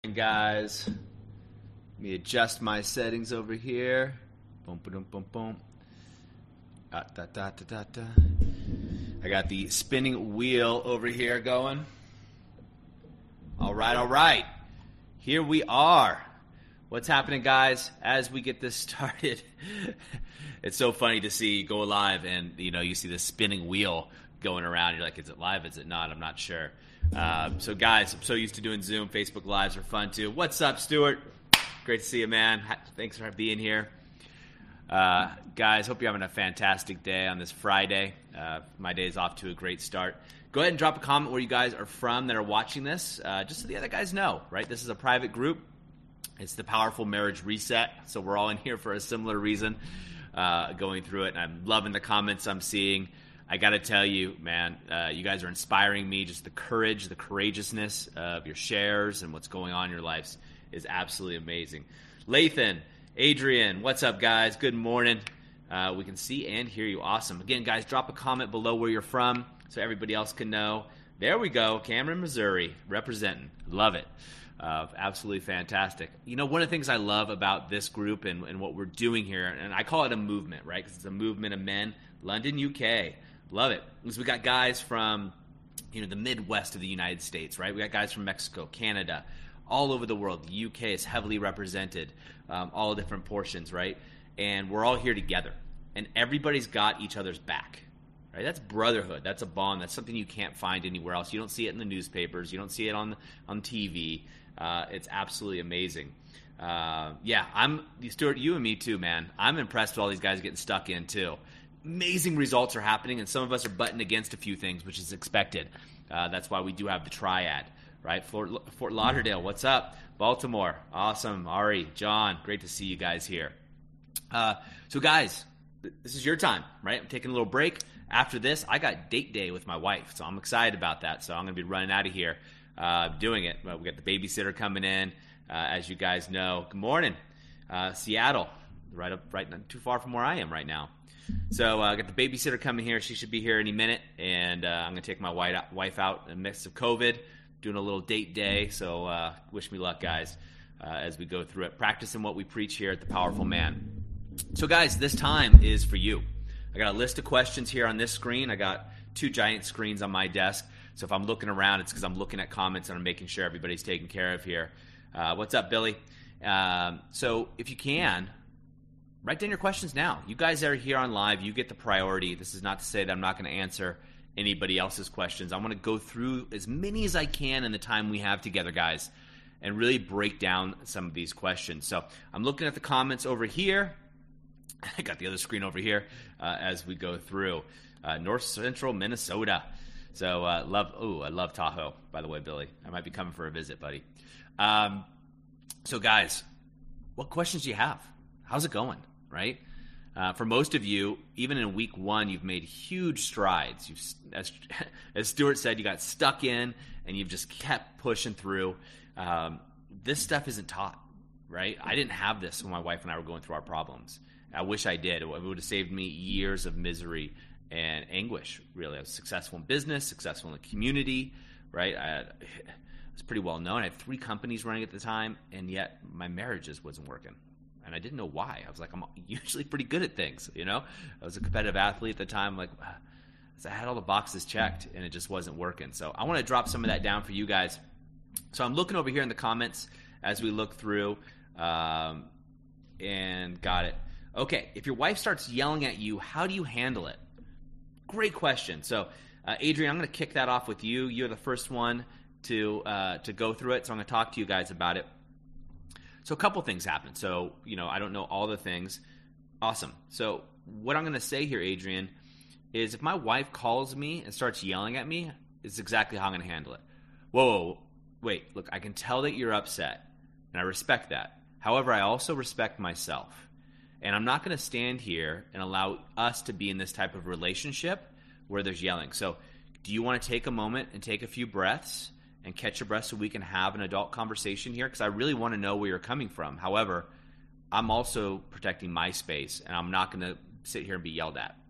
Guys, let me adjust my settings over here. Boom, boom, boom, boom. Da, da, da, da, da, da. I got the spinning wheel over here going. All right. Here we are. What's happening, guys? As we get this started, it's so funny to see go live and you see the spinning wheel going around. You're like, is it live? Is it not? I'm not sure. So guys, I'm so used to doing Zoom. Facebook Lives are fun too. What's up, Stuart? Great to see you, man. Thanks for being here. Guys, hope you're having a fantastic day on this Friday. My day is off to a great start. Go ahead and drop a comment where you guys are from that are watching this, just so the other guys know, right? This is a private group. It's the Powerful Marriage Reset, so we're all in here for a similar reason, going through it, and I'm loving the comments I'm seeing. I got to tell you, man, you guys are inspiring me. Just the courage, the courageousness of your shares and what's going on in your lives is absolutely amazing. Lathan, Adrian, what's up, guys? Good morning. We can see and hear you. Awesome. Again, guys, drop a comment below where you're from so everybody else can know. There we go. Cameron, Missouri, representing. Love it. Absolutely fantastic. One of the things I love about this group and what we're doing here, and I call it a movement, right? Because it's a movement of men. London, UK. Love it. Because we got guys from, the Midwest of the United States, right? We got guys from Mexico, Canada, all over the world. The UK is heavily represented, all different portions, right? And we're all here together. And everybody's got each other's back, right? That's brotherhood. That's a bond. That's something you can't find anywhere else. You don't see it in the newspapers. You don't see it on TV. It's absolutely amazing. Stuart, you and me too, man. I'm impressed with all these guys getting stuck in too. Amazing results are happening, and some of us are butting against a few things, which is expected. That's why we do have the triad, right? Fort Lauderdale, what's up? Baltimore, awesome. Ari, John, great to see you guys here. So guys, this is your time, right? I'm taking a little break. After this, I got date day with my wife, so I'm excited about that. So I'm going to be running out of here doing it. We got the babysitter coming in, as you guys know. Good morning. Seattle, right not too far from where I am right now. So I got the babysitter coming here. She should be here any minute, and I'm going to take my wife out in the midst of COVID, doing a little date day. So wish me luck, guys, as we go through it, practicing what we preach here at The Powerful Man. So, guys, this time is for you. I got a list of questions here on this screen. I got two giant screens on my desk. So if I'm looking around, it's because I'm looking at comments and I'm making sure everybody's taken care of here. What's up, Billy? So if you can, write down your questions now. You guys that are here on live, you get the priority. This is not to say that I'm not going to answer anybody else's questions. I want to go through as many as I can in the time we have together, guys, and really break down some of these questions. So I'm looking at the comments over here. I got the other screen over here as we go through. North Central Minnesota. So I love Tahoe, by the way, Billy. I might be coming for a visit, buddy. So guys, what questions do you have? How's it going, right? For most of you, even in week one, you've made huge strides. As Stuart said, you got stuck in and you've just kept pushing through. This stuff isn't taught, right? I didn't have this when my wife and I were going through our problems. I wish I did. It would have saved me years of misery and anguish, really. I was successful in business, successful in the community, right? I was pretty well known. I had 3 companies running at the time, and yet my marriage just wasn't working. And I didn't know why. I was like, I'm usually pretty good at things, I was a competitive athlete at the time. Like, I had all the boxes checked, and it just wasn't working. So I want to drop some of that down for you guys. So I'm looking over here in the comments as we look through, and got it. Okay, if your wife starts yelling at you, how do you handle it? Great question. So, Adrian, I'm going to kick that off with you. You're the first one to go through it, so I'm going to talk to you guys about it. So a couple things happen. So, I don't know all the things. Awesome. So what I'm going to say here, Adrian, is if my wife calls me and starts yelling at me, it's exactly how I'm going to handle it. Whoa, wait, look, I can tell that you're upset, and I respect that. However, I also respect myself. And I'm not going to stand here and allow us to be in this type of relationship where there's yelling. So do you want to take a moment and take a few breaths and catch your breath so we can have an adult conversation here? Because I really want to know where you're coming from. However, I'm also protecting my space, and I'm not going to sit here and be yelled at.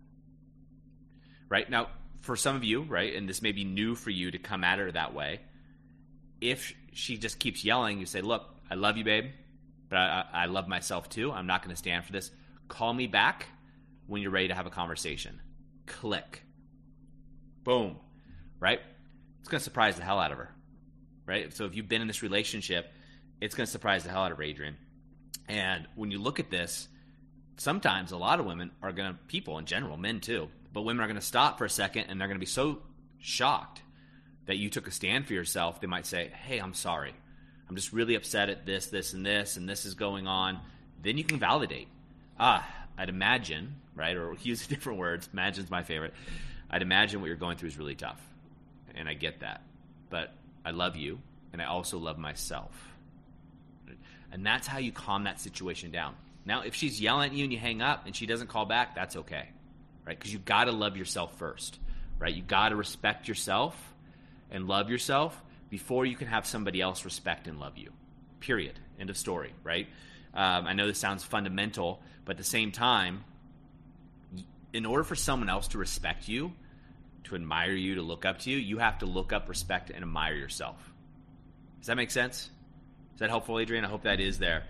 Right? Now, for some of you, right, and this may be new for you to come at her that way, If she just keeps yelling, you say, look, I love you, babe, but I love myself too. I'm not going to stand for this. Call me back when you're ready to have a conversation. Click. Boom. Right? It's going to surprise the hell out of her. Right? So if you've been in this relationship, it's going to surprise the hell out of her, Adrian. And when you look at this, sometimes a lot of women are going to, people in general, men too, but women are going to stop for a second and they're going to be so shocked that you took a stand for yourself. They might say, hey, I'm sorry. I'm just really upset at this, this, and this is going on. Then you can validate. I'd imagine, right, or use different words. Imagine's my favorite. I'd imagine what you're going through is really tough, and I get that. But I love you, and I also love myself. And that's how you calm that situation down. Now, if she's yelling at you and you hang up and she doesn't call back, that's okay, right? Because you got to love yourself first, right? You got to respect yourself and love yourself before you can have somebody else respect and love you, period. End of story, right? I know this sounds fundamental, but at the same time, in order for someone else to respect you, to admire you, to look up to you, you have to look up, respect, and admire yourself. Does that make sense? Is that helpful, Adrian? I hope that is there.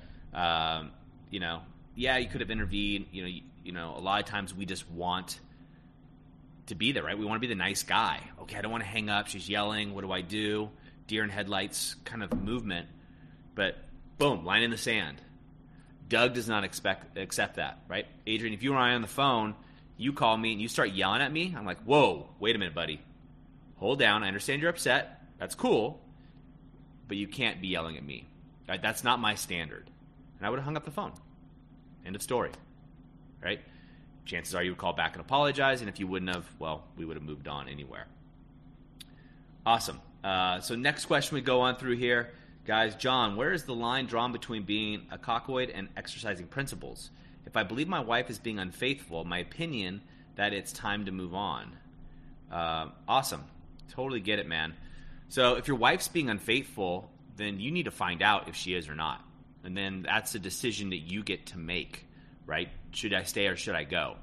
Yeah, you could have intervened. A lot of times we just want to be there, right? We want to be the nice guy. Okay, I don't want to hang up. She's yelling. What do I do? Deer in headlights kind of movement. But boom, line in the sand. Doug does not accept that, right? Adrian, if you and I are on the phone, you call me and you start yelling at me, I'm like, whoa, wait a minute, buddy. Hold down. I understand you're upset. That's cool. But you can't be yelling at me. Right? That's not my standard. And I would have hung up the phone. End of story. Right? Chances are you would call back and apologize, and if you wouldn't have, well, we would have moved on anywhere. Awesome. So next question we go on through here. Guys, John, where is the line drawn between being a cockoid and exercising principles? If I believe my wife is being unfaithful, my opinion that it's time to move on. Awesome. Totally get it, man. So if your wife's being unfaithful, then you need to find out if she is or not. And then that's a decision that you get to make, right? Should I stay or should I go?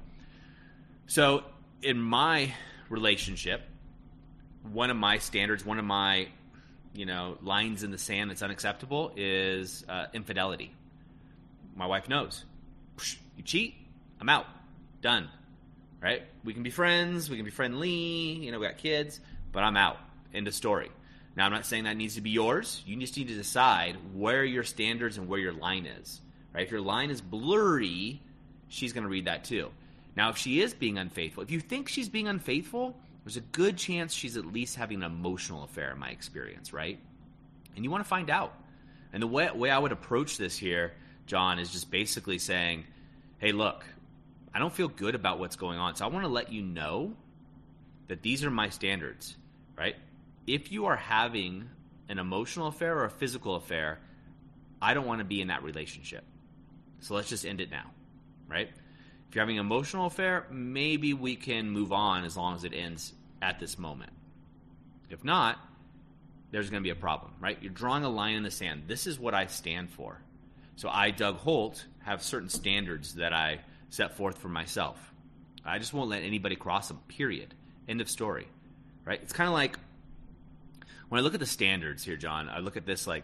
So in my relationship, one of my standards, one of my lines in the sand that's unacceptable is infidelity. My wife knows. You cheat, I'm out. Done. Right? We can be friends. We can be friendly. We got kids. But I'm out. End of story. Now, I'm not saying that needs to be yours. You just need to decide where your standards and where your line is. Right? If your line is blurry, she's going to read that too. Now, if she is being unfaithful, if you think she's being unfaithful, there's a good chance she's at least having an emotional affair, in my experience, right? And you want to find out. And the way I would approach this here, John, is just basically saying, hey, look, I don't feel good about what's going on, so I want to let you know that these are my standards, right? If you are having an emotional affair or a physical affair, I don't want to be in that relationship. So let's just end it now, right? If you're having an emotional affair, maybe we can move on as long as it ends at this moment. If not, there's going to be a problem, right? You're drawing a line in the sand. This is what I stand for. So I, Doug Holt, have certain standards that I set forth for myself. I just won't let anybody cross them, period. End of story, right? It's kind of like, when I look at the standards here, John, I look at this like,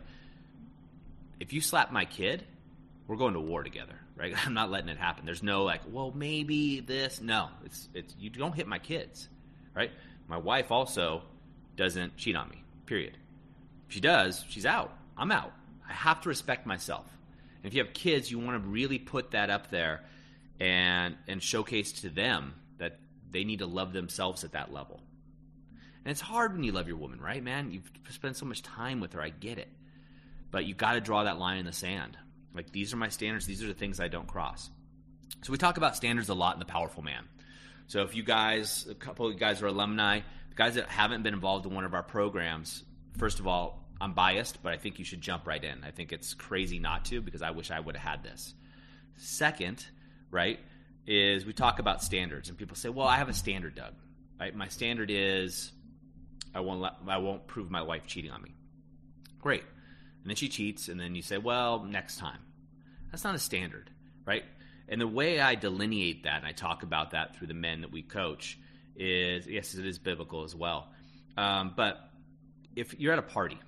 if you slap my kid, we're going to war together, right? I'm not letting it happen. There's no like, well, maybe this. No, it's you don't hit my kids, right? My wife also doesn't cheat on me, period. If she does, she's out. I'm out. I have to respect myself. And if you have kids, you want to really put that up there and showcase to them that they need to love themselves at that level. And it's hard when you love your woman, right, man? You've spent so much time with her. I get it. But you got to draw that line in the sand. Like, these are my standards. These are the things I don't cross. So we talk about standards a lot in The Powerful Man. So if you guys, a couple of you guys are alumni, the guys that haven't been involved in one of our programs, first of all, I'm biased, but I think you should jump right in. I think it's crazy not to, because I wish I would have had this. Second, right, is we talk about standards. And people say, well, I have a standard, Doug. Right? My standard is I won't prove my wife cheating on me. Great. And then she cheats, and then you say, well, next time. That's not a standard, right? And the way I delineate that, and I talk about that through the men that we coach, is, yes, it is biblical as well. But if you're at a party,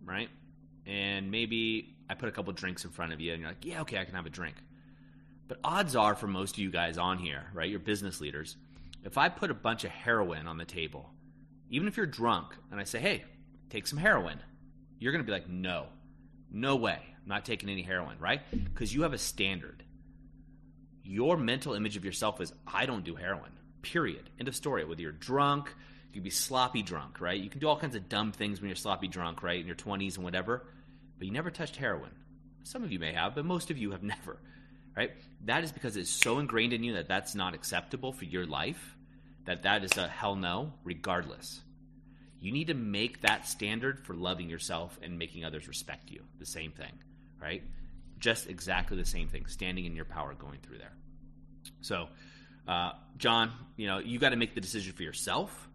right? And maybe I put a couple drinks in front of you, and you're like, yeah, okay, I can have a drink. But odds are for most of you guys on here, right, you're business leaders, if I put a bunch of heroin on the table, even if you're drunk, and I say, hey, take some heroin, you're going to be like, no way, I'm not taking any heroin, right? Because you have a standard. Your mental image of yourself is, I don't do heroin, period. End of story. Whether you're drunk, you can be sloppy drunk, right? You can do all kinds of dumb things when you're sloppy drunk, right, in your 20s and whatever, but you never touched heroin. Some of you may have, but most of you have never, right? That is because it's so ingrained in you that that's not acceptable for your life, that is a hell no, regardless. You need to make that standard for loving yourself and making others respect you. The same thing, right? Just exactly the same thing, standing in your power, going through there. So, John, you got to make the decision for yourself.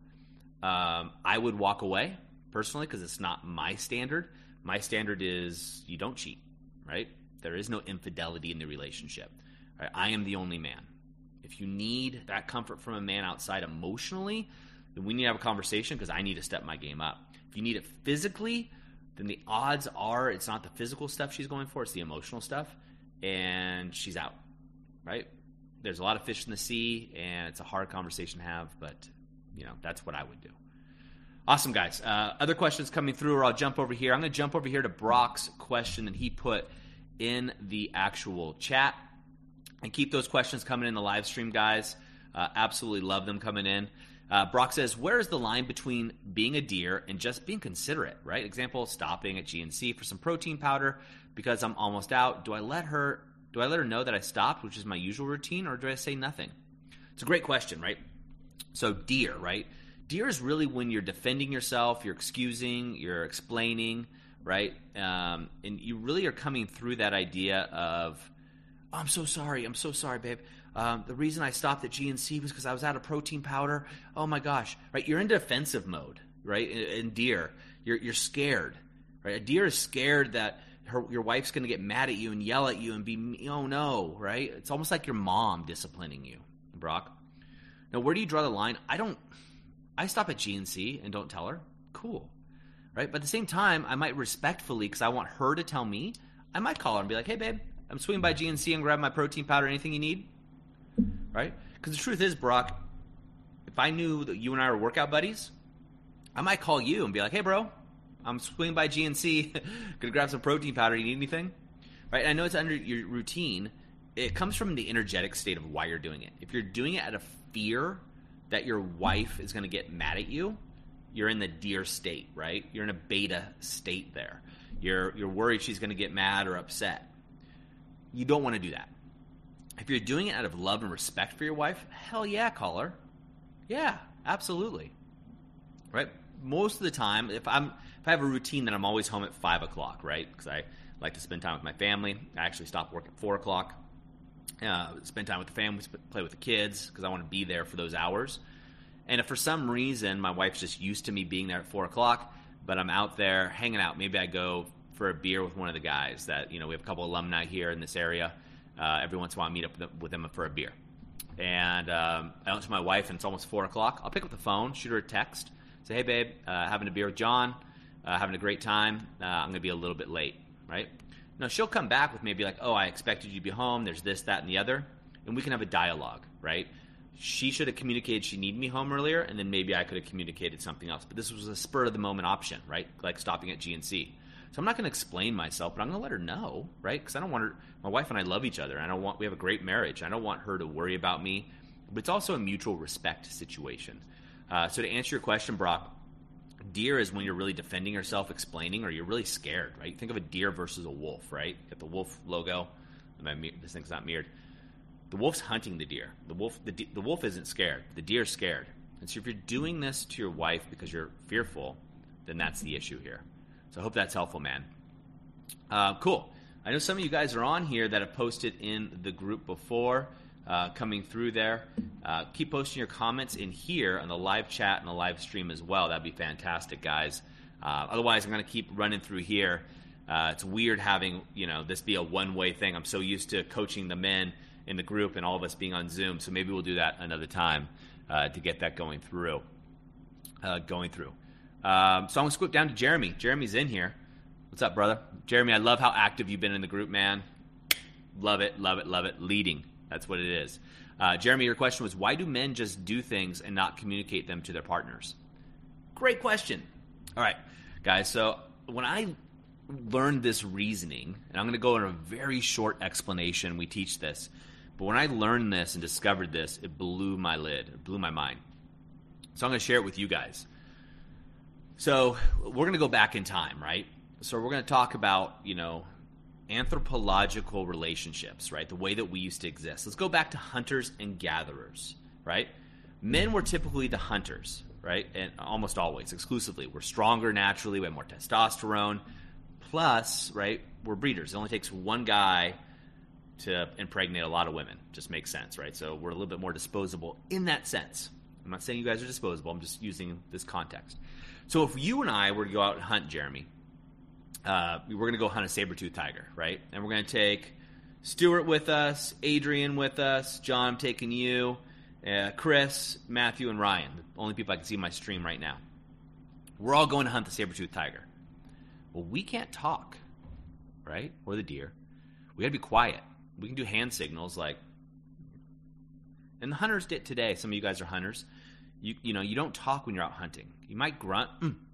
I would walk away, personally, because it's not my standard. My standard is you don't cheat, right? There is no infidelity in the relationship. Right? I am the only man. If you need that comfort from a man outside emotionally, then we need to have a conversation because I need to step my game up. If you need it physically, then the odds are it's not the physical stuff she's going for, it's the emotional stuff, and she's out, right? There's a lot of fish in the sea, and it's a hard conversation to have, but, that's what I would do. Awesome, guys. Other questions coming through, or I'll jump over here. I'm going to jump over here to Brock's question that he put in the actual chat. And keep those questions coming in the live stream, guys. Absolutely love them coming in. Brock says, where is the line between being a deer and just being considerate, right? Example, stopping at GNC for some protein powder because I'm almost out. Do I let her know that I stopped, which is my usual routine, or do I say nothing? It's a great question, right? So deer, right? Deer is really when you're defending yourself, you're excusing, you're explaining, right? And you really are coming through that idea of, oh, I'm so sorry, babe. The reason I stopped at GNC was because I was out of protein powder. Oh my gosh, right? You're in defensive mode, right? In deer, you're scared, right? A deer is scared that your wife's going to get mad at you and yell at you and be, oh no, right? It's almost like your mom disciplining you, Brock. Now, where do you draw the line? I stop at GNC and don't tell her. Cool, right? But at the same time, I might respectfully, because I want her to tell me, I might call her and be like, hey babe, I'm swinging by GNC and grab my protein powder. Anything you need? Right? Because the truth is, Brock, if I knew that you and I were workout buddies, I might call you and be like, hey, bro, I'm swinging by GNC. Gonna grab some protein powder. You need anything? Right? And I know it's under your routine. It comes from the energetic state of why you're doing it. If you're doing it out of fear that your wife is going to get mad at you, you're in the deer state, right? You're in a beta state there. You're worried she's going to get mad or upset. You don't want to do that. If you're doing it out of love and respect for your wife, hell yeah, call her. Yeah, absolutely. Right? Most of the time, if I have a routine that I'm always home at 5 o'clock, right? Because I like to spend time with my family. I actually stop work at 4 o'clock. Spend time with the family, play with the kids, because I want to be there for those hours. And if for some reason my wife's just used to me being there at 4 o'clock, but I'm out there hanging out, maybe I go for a beer with one of the guys that, we have a couple alumni here in this area. Every once in a while I meet up with them for a beer. And I went to my wife, and it's almost 4 o'clock. I'll pick up the phone, shoot her a text, say, hey, babe, having a beer with John, having a great time. I'm going to be a little bit late, right? Now, she'll come back with maybe like, oh, I expected you to be home. There's this, that, and the other. And we can have a dialogue, right? She should have communicated she needed me home earlier, and then maybe I could have communicated something else. But this was a spur-of-the-moment option, right? Like stopping at GNC. So I'm not going to explain myself, but I'm going to let her know, right? Because I don't want her. My wife and I love each other. We have a great marriage. I don't want her to worry about me. But it's also a mutual respect situation. So to answer your question, Brock, deer is when you're really defending yourself, explaining, or you're really scared, right? Think of a deer versus a wolf, right? You got the wolf logo. This thing's not mirrored. The wolf's hunting the deer. The wolf isn't scared. The deer's scared. And so if you're doing this to your wife because you're fearful, then that's the issue here. So I hope that's helpful, man. Cool. I know some of you guys are on here that have posted in the group before, coming through there. Keep posting your comments in here on the live chat and the live stream as well. That'd be fantastic, guys. Otherwise, I'm going to keep running through here. It's weird having this be a one-way thing. I'm so used to coaching the men in the group and all of us being on Zoom, so maybe we'll do that another time to get that going through. So I'm going to scoot down to Jeremy. Jeremy's in here. What's up, brother? Jeremy, I love how active you've been in the group, man. Love it, love it, love it. Leading. That's what it is. Jeremy, your question was, why do men just do things and not communicate them to their partners? Great question. All right, guys. So when I learned this reasoning, and I'm going to go in a very short explanation. We teach this. But when I learned this and discovered this, it blew my lid. It blew my mind. So I'm going to share it with you guys. So we're going to go back in time, right? So we're going to talk about, anthropological relationships, right? The way that we used to exist. Let's go back to hunters and gatherers, right? Men were typically the hunters, right? And almost always, exclusively. We're stronger naturally. We have more testosterone. Plus, right, we're breeders. It only takes one guy to impregnate a lot of women. Just makes sense, right? So we're a little bit more disposable in that sense. I'm not saying you guys are disposable. I'm just using this context. So if you and I were to go out and hunt, Jeremy, we're going to go hunt a saber-toothed tiger, right? And we're going to take Stuart with us, Adrian with us, John, I'm taking you, Chris, Matthew, and Ryan, the only people I can see in my stream right now. We're all going to hunt the saber-toothed tiger. Well, we can't talk, right? Or the deer. We got to be quiet. We can do hand signals like, and the hunters did today. Some of you guys are hunters. You don't talk when you're out hunting. You might grunt.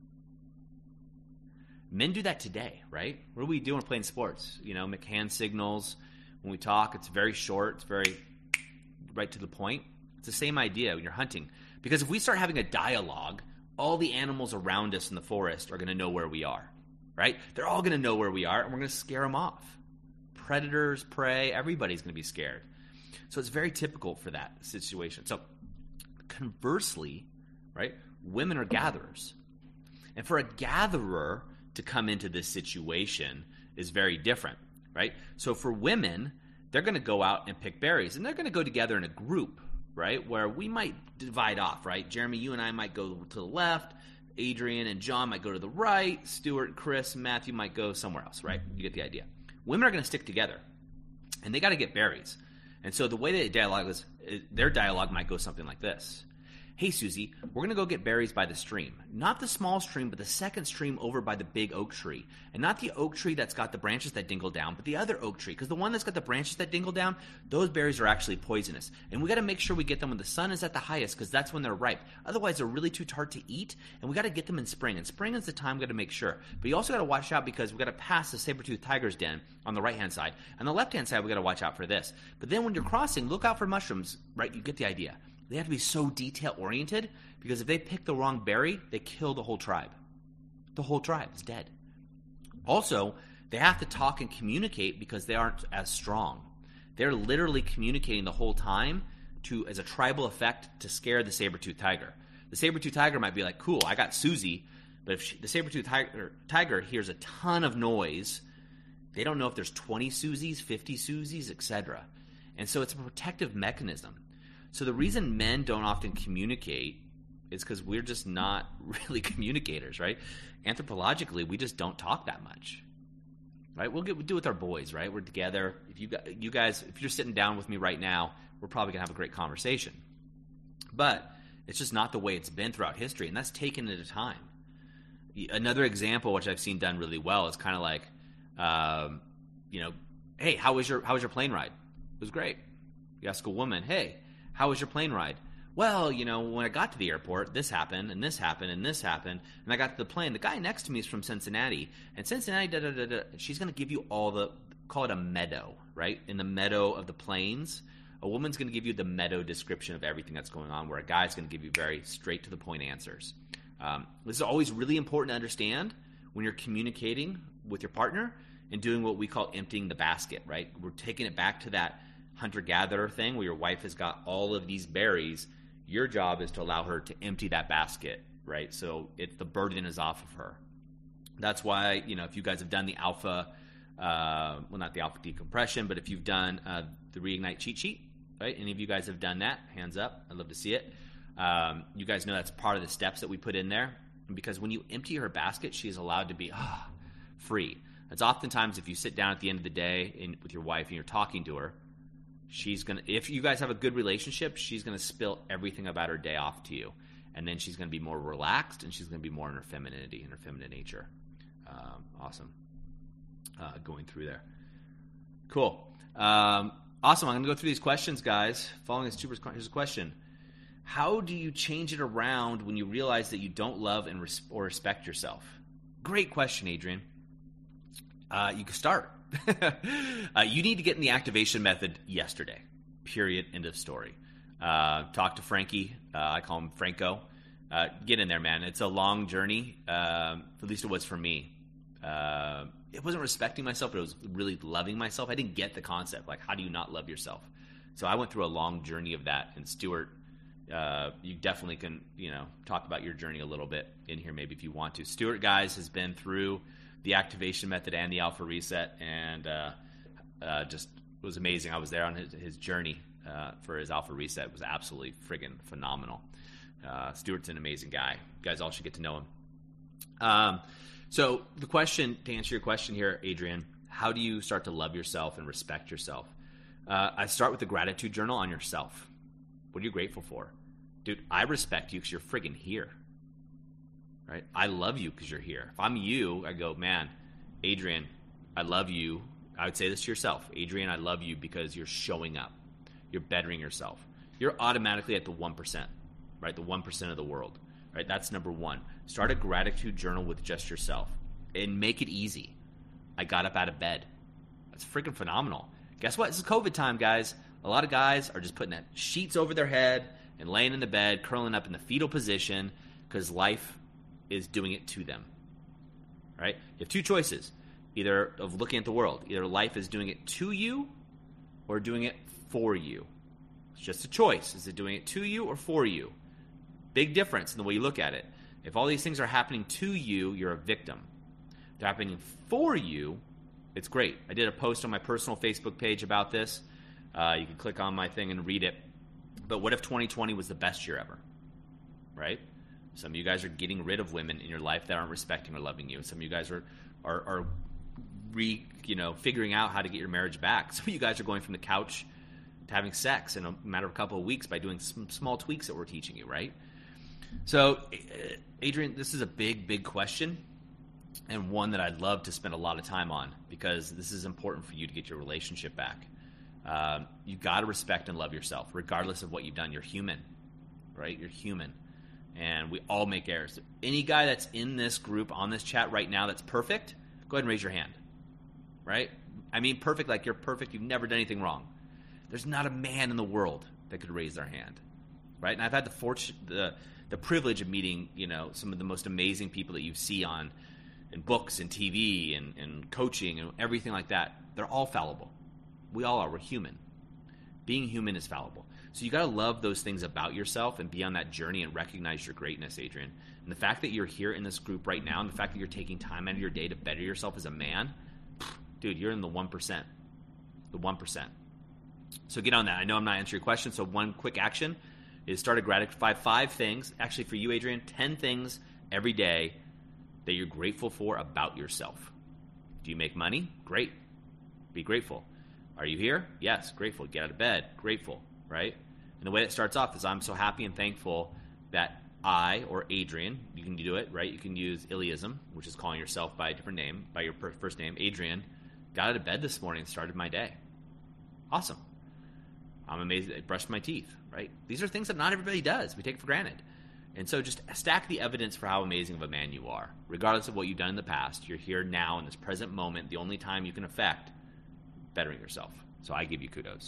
Men do that today, right? What do we do when we're playing sports? Make hand signals. When we talk, it's very short. It's very right to the point. It's the same idea when you're hunting. Because if we start having a dialogue, all the animals around us in the forest are going to know where we are, right? They're all going to know where we are, and we're going to scare them off. Predators, prey, everybody's going to be scared. So it's very typical for that situation. So conversely, right, women are gatherers. And for a gatherer to come into this situation is very different, right? So for women, they're going to go out and pick berries, and they're going to go together in a group, right, where we might divide off, right? Jeremy, you and I might go to the left. Adrian and John might go to the right. Stuart, Chris, and Matthew might go somewhere else, right? You get the idea. Women are going to stick together, and they got to get berries. And so the way they dialogue is, their dialogue might go something like this. Hey, Susie, we're going to go get berries by the stream. Not the small stream, but the second stream over by the big oak tree. And not the oak tree that's got the branches that dingle down, but the other oak tree. Because the one that's got the branches that dingle down, those berries are actually poisonous. And we got to make sure we get them when the sun is at the highest, because that's when they're ripe. Otherwise, they're really too tart to eat. And we got to get them in spring. And spring is the time we got to make sure. But you also got to watch out, because we got to pass the saber-toothed tiger's den on the right-hand side. On the left-hand side, we got to watch out for this. But then when you're crossing, look out for mushrooms, right? You get the idea. They have to be so detail-oriented, because if they pick the wrong berry, they kill the whole tribe. The whole tribe is dead. Also, they have to talk and communicate because they aren't as strong. They're literally communicating the whole time as a tribal effect to scare the saber-toothed tiger. The saber-toothed tiger might be like, cool, I got Susie, but if the saber-toothed tiger hears a ton of noise, they don't know if there's 20 Susies, 50 Susies, etc. And so it's a protective mechanism. So the reason men don't often communicate is because we're just not really communicators, right? Anthropologically, we just don't talk that much, right? We'll do it with our boys, right? We're together. If you guys, if you're sitting down with me right now, we're probably gonna have a great conversation. But it's just not the way it's been throughout history, and that's taken at a time. Another example, which I've seen done really well, is kind of like, hey, how was your plane ride? It was great. You ask a woman, hey, how was your plane ride? Well, when I got to the airport, this happened, and this happened, and this happened, and I got to the plane. The guy next to me is from Cincinnati, and Cincinnati, da-da-da-da. She's going to give you call it a meadow, right? In the meadow of the plains, a woman's going to give you the meadow description of everything that's going on, where a guy's going to give you very straight-to-the-point answers. This is always really important to understand when you're communicating with your partner and doing what we call emptying the basket, right? We're taking it back to that hunter-gatherer thing where your wife has got all of these berries. Your job is to allow her to empty that basket, right? So the burden is off of her. That's why, if you guys have done the alpha, not the alpha decompression, but if you've done the Reignite cheat sheet, right? Any of you guys have done that? Hands up. I'd love to see it. You guys know that's part of the steps that we put in there. Because when you empty her basket, she's allowed to be free. It's oftentimes if you sit down at the end of the day with your wife and you're talking to her, if you guys have a good relationship, she's going to spill everything about her day off to you. And then she's going to be more relaxed, and she's going to be more in her femininity and her feminine nature. Awesome. going through there. Cool. Awesome. I'm going to go through these questions, guys. Following this here's a question. How do you change it around when you realize that you don't love or respect yourself? Great question, Adrian. You can start. You need to get in the activation method yesterday. Period. End of story. Talk to Frankie. I call him Franco. Get in there, man. It's a long journey. At least it was for me. It wasn't respecting myself, but it was really loving myself. I didn't get the concept. Like, how do you not love yourself? So I went through a long journey of that. And Stuart, you definitely can, talk about your journey a little bit in here, maybe if you want to. Stuart, guys, has been through the activation method and the alpha reset, and just it was amazing. I was there on his journey for his alpha reset. It was absolutely friggin' phenomenal. Stuart's an amazing guy. You guys all should get to know him. So the question, to answer your question here, Adrian, how do you start to love yourself and respect yourself? I start with the gratitude journal on yourself. What are you grateful for? Dude, I respect you because you're friggin' here. Right? I love you because you're here. If I'm you, I go, man, Adrian, I love you. I would say this to yourself. Adrian, I love you because you're showing up. You're bettering yourself. You're automatically at the 1%, right? The 1% of the world, right? That's number one. Start a gratitude journal with just yourself and make it easy. I got up out of bed. That's freaking phenomenal. Guess what? This is COVID time, guys. A lot of guys are just putting sheets over their head and laying in the bed, curling up in the fetal position because life is doing it to them, right? You have two choices, either of looking at the world. Either life is doing it to you or doing it for you. It's just a choice. Is it doing it to you or for you? Big difference in the way you look at it. If all these things are happening to you, you're a victim. If they're happening for you, it's great. I did a post on my personal Facebook page about this. You can click on my thing and read it. But what if 2020 was the best year ever, right? Some of you guys are getting rid of women in your life that aren't respecting or loving you. Some of you guys are figuring out how to get your marriage back. Some of you guys are going from the couch to having sex in a matter of a couple of weeks by doing some small tweaks that we're teaching you, right? So, Adrian, this is a big, big question, and one that I'd love to spend a lot of time on because this is important for you to get your relationship back. You got to respect and love yourself, regardless of what you've done. You're human, right? You're human. And we all make errors. Any guy that's in this group, on this chat right now that's perfect, go ahead and raise your hand, right? I mean perfect like you're perfect. You've never done anything wrong. There's not a man in the world that could raise their hand, right? And I've had the privilege of meeting, some of the most amazing people that you see in books and TV and coaching and everything like that. They're all fallible. We all are. We're human. Being human is fallible. So you got to love those things about yourself and be on that journey and recognize your greatness, Adrian. And the fact that you're here in this group right now and the fact that you're taking time out of your day to better yourself as a man, dude, you're in the 1%. The 1%. So get on that. I know I'm not answering your question, so one quick action is start a gratitude 5 things. Actually, for you, Adrian, 10 things every day that you're grateful for about yourself. Do you make money? Great. Be grateful. Are you here? Yes, grateful. Get out of bed. Grateful, right? And the way it starts off is I'm so happy and thankful that I, or Adrian, you can do it, right? You can use Iliism, which is calling yourself by a different name, by your first name, Adrian, got out of bed this morning and started my day. Awesome. I'm amazed I brushed my teeth, right? These are things that not everybody does. We take it for granted. And so just stack the evidence for how amazing of a man you are. Regardless of what you've done in the past, you're here now in this present moment, the only time you can affect bettering yourself. So I give you kudos.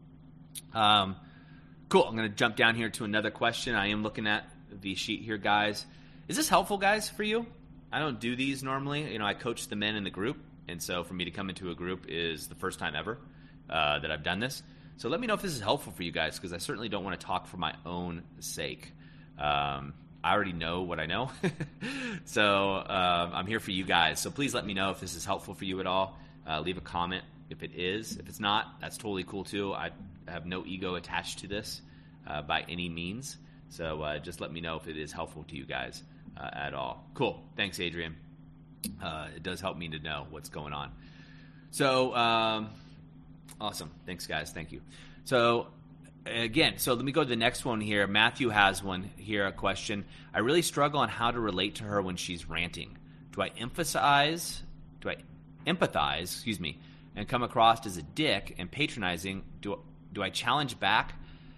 Cool. I'm going to jump down here to another question. I am looking at the sheet here, guys. Is this helpful, guys, for you? I don't do these normally. I coach the men in the group. And so for me to come into a group is the first time ever that I've done this. So let me know if this is helpful for you guys, because I certainly don't want to talk for my own sake. I already know what I know. So I'm here for you guys. So please let me know if this is helpful for you at all. Leave a comment if it is. If it's not, that's totally cool too. I have no ego attached to this by any means. So just let me know if it is helpful to you guys at all. Cool. Thanks, Adrian. It does help me to know what's going on. So awesome. Thanks, guys. Thank you. So again, so let me go to the next one here. Matthew has one here, a question. I really struggle on how to relate to her when she's ranting. Do I and come across as a dick and patronizing, do I challenge back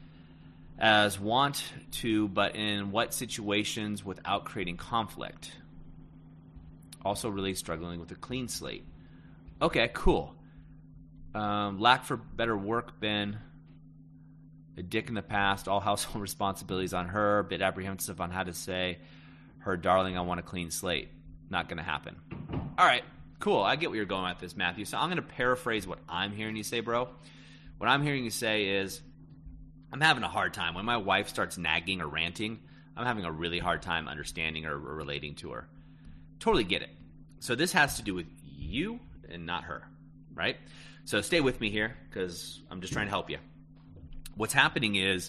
as want to, but in what situations without creating conflict? Also really struggling with a clean slate. Okay, cool. Lack for better work, been a dick in the past, all household responsibilities on her, a bit apprehensive on how to say her, darling, I want a clean slate. Not going to happen. All right, cool. I get where you're going with this, Matthew. So I'm going to paraphrase what I'm hearing you say, bro. What I'm hearing you say is, I'm having a hard time. When my wife starts nagging or ranting, I'm having a really hard time understanding or relating to her. Totally get it. So this has to do with you and not her, right? So stay with me here because I'm just trying to help you. What's happening is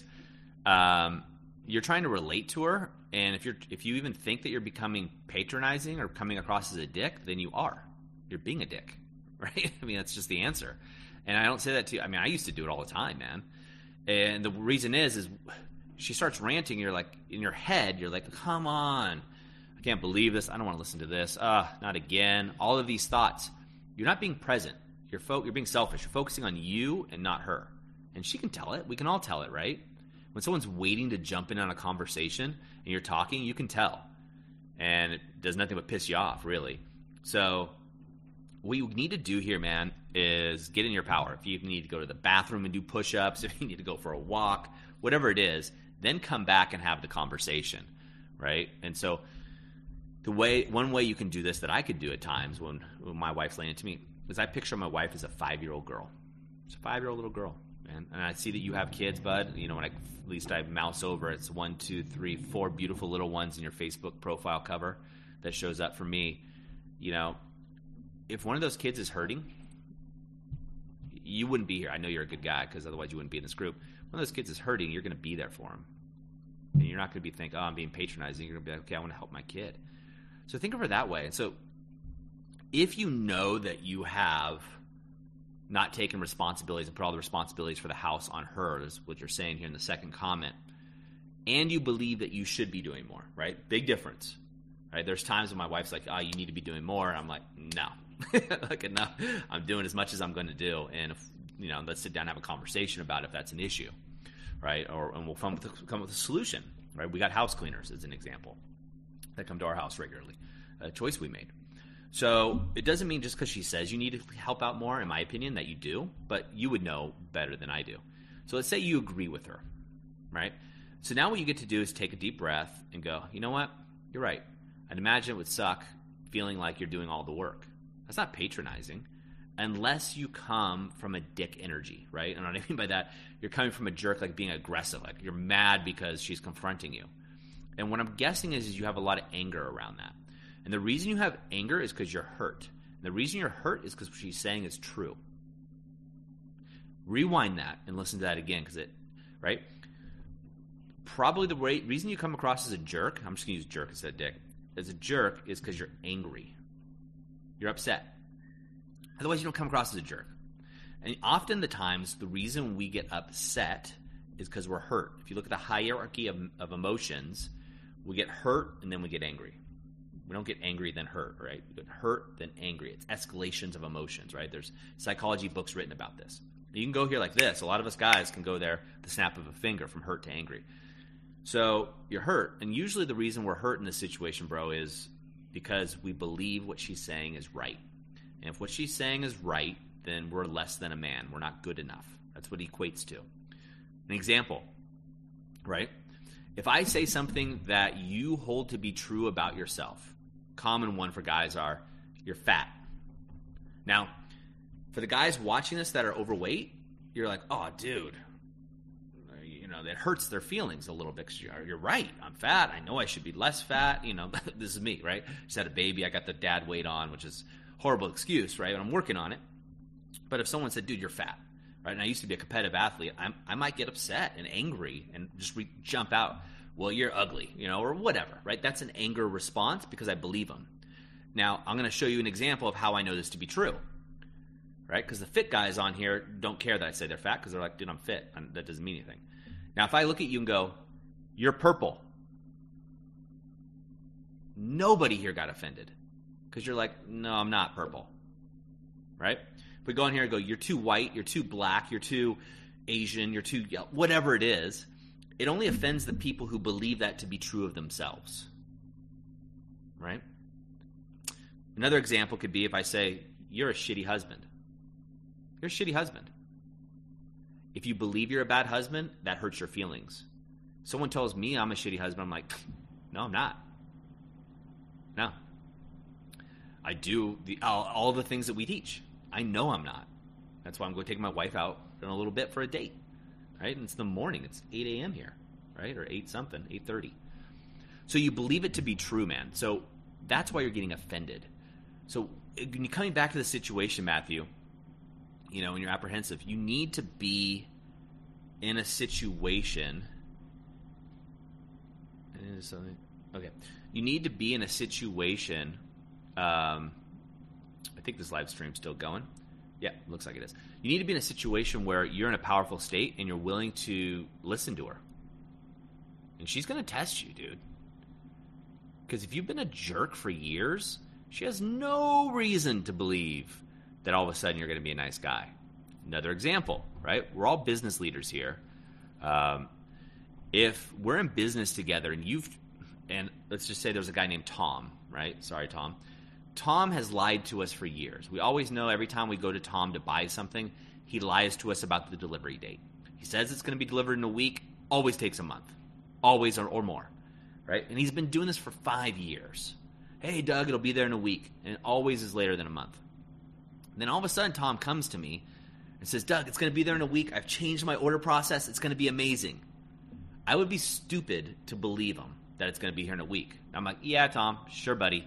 you're trying to relate to her, and if you even think that you're becoming patronizing or coming across as a dick, then you are. You're being a dick, right? I mean, that's just the answer. And I don't say that to you. I mean, I used to do it all the time, man. And the reason is she starts ranting. You're like, in your head, you're like, come on. I can't believe this. I don't want to listen to this. Not again. All of these thoughts. You're not being present. You're being selfish. You're focusing on you and not her. And she can tell it. We can all tell it, right? When someone's waiting to jump in on a conversation and you're talking, you can tell. And it does nothing but piss you off, really. So what you need to do here, man, is get in your power. If you need to go to the bathroom and do push-ups, if you need to go for a walk, whatever it is, then come back and have the conversation, right? And so one way you can do this that I could do at times when my wife's laying into me is I picture my wife as a 5-year-old girl. It's a 5-year-old little girl, man. And I see that you have kids, bud. You know, when at least I mouse over, it's 1, 2, 3, 4 beautiful little ones in your Facebook profile cover that shows up for me. You know, if one of those kids is hurting, you wouldn't be here. I know you're a good guy because otherwise you wouldn't be in this group. When those kids is hurting, you're going to be there for them. And you're not going to be thinking, oh, I'm being patronizing. You're going to be like, okay, I want to help my kid. So think of her that way. And so if you know that you have not taken responsibilities and put all the responsibilities for the house on her, is what you're saying here in the second comment, and you believe that you should be doing more, right? Big difference, right? There's times when my wife's like, oh, you need to be doing more. And I'm like, no. Like, enough. I'm doing as much as I'm going to do. And, if, you know, let's sit down and have a conversation about if that's an issue, right? And we'll come with a solution, right? We got house cleaners as an example that come to our house regularly, a choice we made. So it doesn't mean just because she says you need to help out more, in my opinion, that you do, but you would know better than I do. So let's say you agree with her, right? So now what you get to do is take a deep breath and go, you know what? You're right. I'd imagine it would suck feeling like you're doing all the work. That's not patronizing unless you come from a dick energy, right? And what I mean by that, you're coming from a jerk, like being aggressive, like you're mad because she's confronting you. And what I'm guessing is you have a lot of anger around that. And the reason you have anger is because you're hurt. And the reason you're hurt is because what she's saying is true. Rewind that and listen to that again, because right? Probably the reason you come across as a jerk, I'm just going to use jerk instead of dick, as a jerk is because you're angry. You're upset. Otherwise, you don't come across as a jerk. And often the times, the reason we get upset is because we're hurt. If you look at the hierarchy of emotions, we get hurt and then we get angry. We don't get angry then hurt, right? We get hurt then angry. It's escalations of emotions, right? There's psychology books written about this. You can go here like this. A lot of us guys can go there the snap of a finger from hurt to angry. So you're hurt, and usually the reason we're hurt in this situation, bro, is because we believe what she's saying is right. And if what she's saying is right, then we're less than a man. We're not good enough. That's what it equates to. An example, right? If I say something that you hold to be true about yourself, common one for guys are, you're fat. Now, for the guys watching this that are overweight, you're like, oh, dude, you know, that hurts their feelings a little bit. Because you're right. I'm fat. I know I should be less fat. You know, this is me, right? Just had a baby. I got the dad weight on, which is a horrible excuse, right? And I'm working on it. But if someone said, dude, you're fat, right? And I used to be a competitive athlete, I might get upset and angry and just jump out. Well, you're ugly, you know, or whatever, right? That's an anger response because I believe them. Now, I'm going to show you an example of how I know this to be true, right? Because the fit guys on here don't care that I say they're fat because they're like, dude, I'm fit. That doesn't mean anything. Now, if I look at you and go, you're purple, nobody here got offended because you're like, no, I'm not purple. right? If we go in here and go, you're too white, you're too black, you're too Asian, you're too whatever it is, it only offends the people who believe that to be true of themselves, right? Another example could be if I say, you're a shitty husband. You're a shitty husband. If you believe you're a bad husband, that hurts your feelings. Someone tells me I'm a shitty husband, I'm like, no, I'm not. No. I do all the things that we teach. I know I'm not. That's why I'm going to take my wife out in a little bit for a date, right? And it's the morning. It's 8 a.m. here, right? Or 8 something, 8:30. So you believe it to be true, man. So that's why you're getting offended. So when you're coming back to the situation, Matthew, when you're apprehensive, you need to be in a situation. Okay. You need to be in a situation. I think this live stream's still going. Yeah, looks like it is. You need to be in a situation where you're in a powerful state and you're willing to listen to her. And she's going to test you, dude. Because if you've been a jerk for years, she has no reason to believe that all of a sudden you're going to be a nice guy. Another example, right? We're all business leaders here. If we're in business together and let's just say there's a guy named Tom, right? Sorry, Tom. Tom has lied to us for years. We always know every time we go to Tom to buy something, he lies to us about the delivery date. He says it's going to be delivered in a week, always takes a month. Always or more, right? And he's been doing this for 5 years. Hey, Doug, it'll be there in a week. And it always is later than a month. And then all of a sudden, Tom comes to me and says, Doug, it's going to be there in a week. I've changed my order process. It's going to be amazing. I would be stupid to believe him that it's going to be here in a week. I'm like, yeah, Tom, sure, buddy.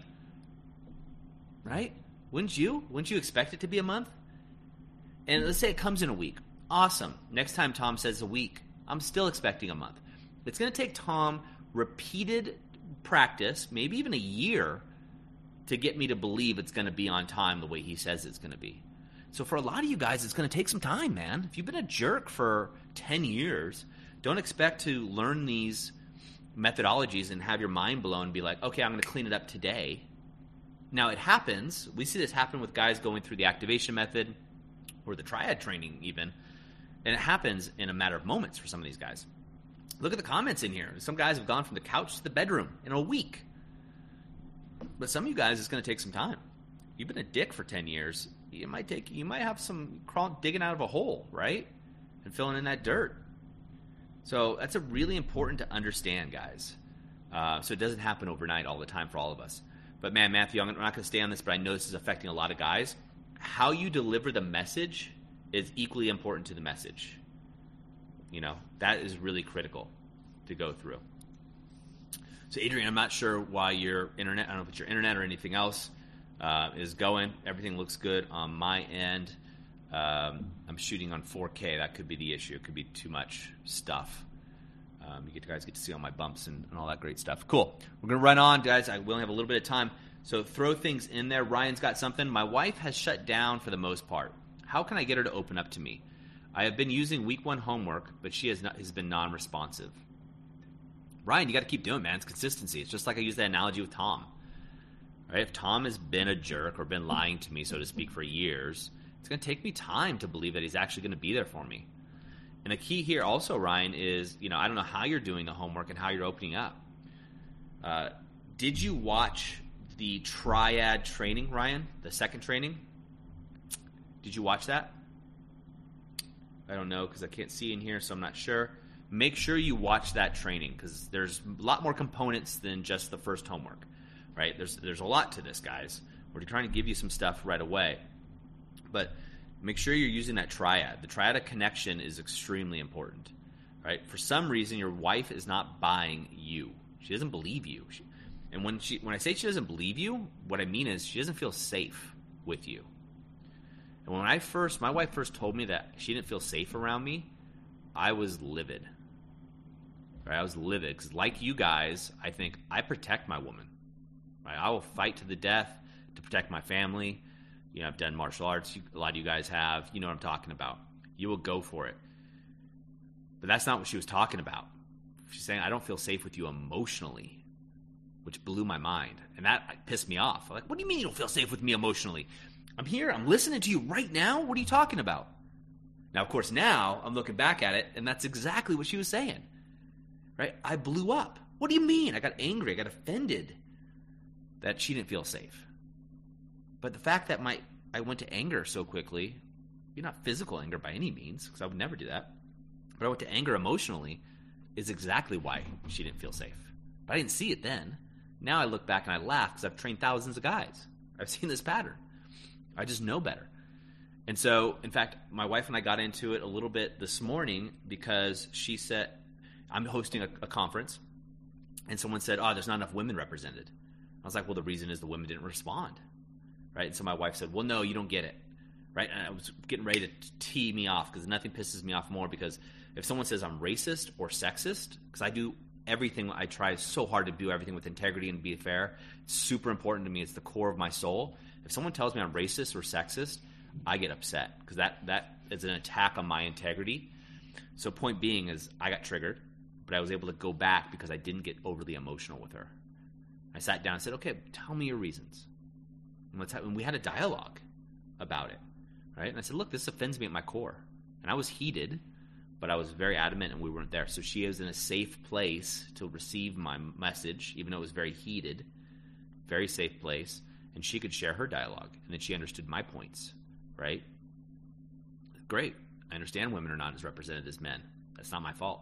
Right? Wouldn't you? Wouldn't you expect it to be a month? And let's say it comes in a week. Awesome. Next time Tom says a week, I'm still expecting a month. It's going to take Tom repeated practice, maybe even a year, to get me to believe it's going to be on time the way he says it's going to be. So for a lot of you guys, it's going to take some time, man. If you've been a jerk for 10 years, don't expect to learn these methodologies and have your mind blown and be like, okay, I'm going to clean it up today. Now, it happens. We see this happen with guys going through the activation method or the triad training even, and it happens in a matter of moments for some of these guys. Look at the comments in here. Some guys have gone from the couch to the bedroom in a week. But some of you guys, it's going to take some time. You've been a dick for 10 years. You might have some digging out of a hole, right? And filling in that dirt. So that's a really important to understand, guys. So it doesn't happen overnight all the time for all of us. But man, Matthew, I'm not going to stay on this, but I know this is affecting a lot of guys. How you deliver the message is equally important to the message. That is really critical to go through. So Adrian, I'm not sure why your internet, I don't know if it's your internet or anything else, is going. Everything looks good on my end. I'm shooting on 4K. That could be the issue. It could be too much stuff. You guys get to see all my bumps and all that great stuff. Cool. We're going to run on, guys. I will have a little bit of time. So throw things in there. Ryan's got something. My wife has shut down for the most part. How can I get her to open up to me? I have been using week 1 homework, but she has been non-responsive. Ryan, you got to keep doing it, man. It's consistency. It's just like I used that analogy with Tom. Right? If Tom has been a jerk or been lying to me, so to speak, for years, it's going to take me time to believe that he's actually going to be there for me. And the key here also, Ryan, is, I don't know how you're doing the homework and how you're opening up. Did you watch the triad training, Ryan? The second training? Did you watch that? I don't know because I can't see in here, so I'm not sure. Make sure you watch that training because there's a lot more components than just the first homework, right? There's a lot to this, guys. We're trying to give you some stuff right away. But make sure you're using that triad. The triad of connection is extremely important, right? For some reason, your wife is not buying you. She doesn't believe you. And when I say she doesn't believe you, what I mean is she doesn't feel safe with you. And when my wife first told me that she didn't feel safe around me, I was livid. Right? I was livid because, like you guys, I think I protect my woman. Right? I will fight to the death to protect my family. I've done martial arts. A lot of you guys have. You know what I'm talking about. You will go for it. But that's not what she was talking about. She's saying, I don't feel safe with you emotionally, which blew my mind. And that pissed me off. Like, what do you mean you don't feel safe with me emotionally? I'm here. I'm listening to you right now. What are you talking about? Now, of course, now I'm looking back at it, and that's exactly what she was saying. Right? I blew up. What do you mean? I got angry. I got offended that she didn't feel safe. But the fact that I went to anger so quickly, not physical anger by any means, because I would never do that, but I went to anger emotionally, is exactly why she didn't feel safe. But I didn't see it then. Now I look back and I laugh because I've trained thousands of guys. I've seen this pattern. I just know better. And so, in fact, my wife and I got into it a little bit this morning because she said, I'm hosting a conference, and someone said, oh, there's not enough women represented. I was like, well, the reason is the women didn't respond. Right? And so my wife said, well, no, you don't get it. Right? And I was getting ready to tee me off because nothing pisses me off more, because if someone says I'm racist or sexist, because I do everything, I try so hard to do everything with integrity and be fair. It's super important to me. It's the core of my soul. If someone tells me I'm racist or sexist, I get upset because that is an attack on my integrity. So point being is I got triggered, but I was able to go back because I didn't get overly emotional with her. I sat down and said, okay, tell me your reasons. And we had a dialogue about it, right? And I said, look, this offends me at my core. And I was heated, but I was very adamant and we weren't there. So she is in a safe place to receive my message, even though it was very heated, very safe place. And she could share her dialogue. And then she understood my points, right? Great. I understand women are not as represented as men. That's not my fault.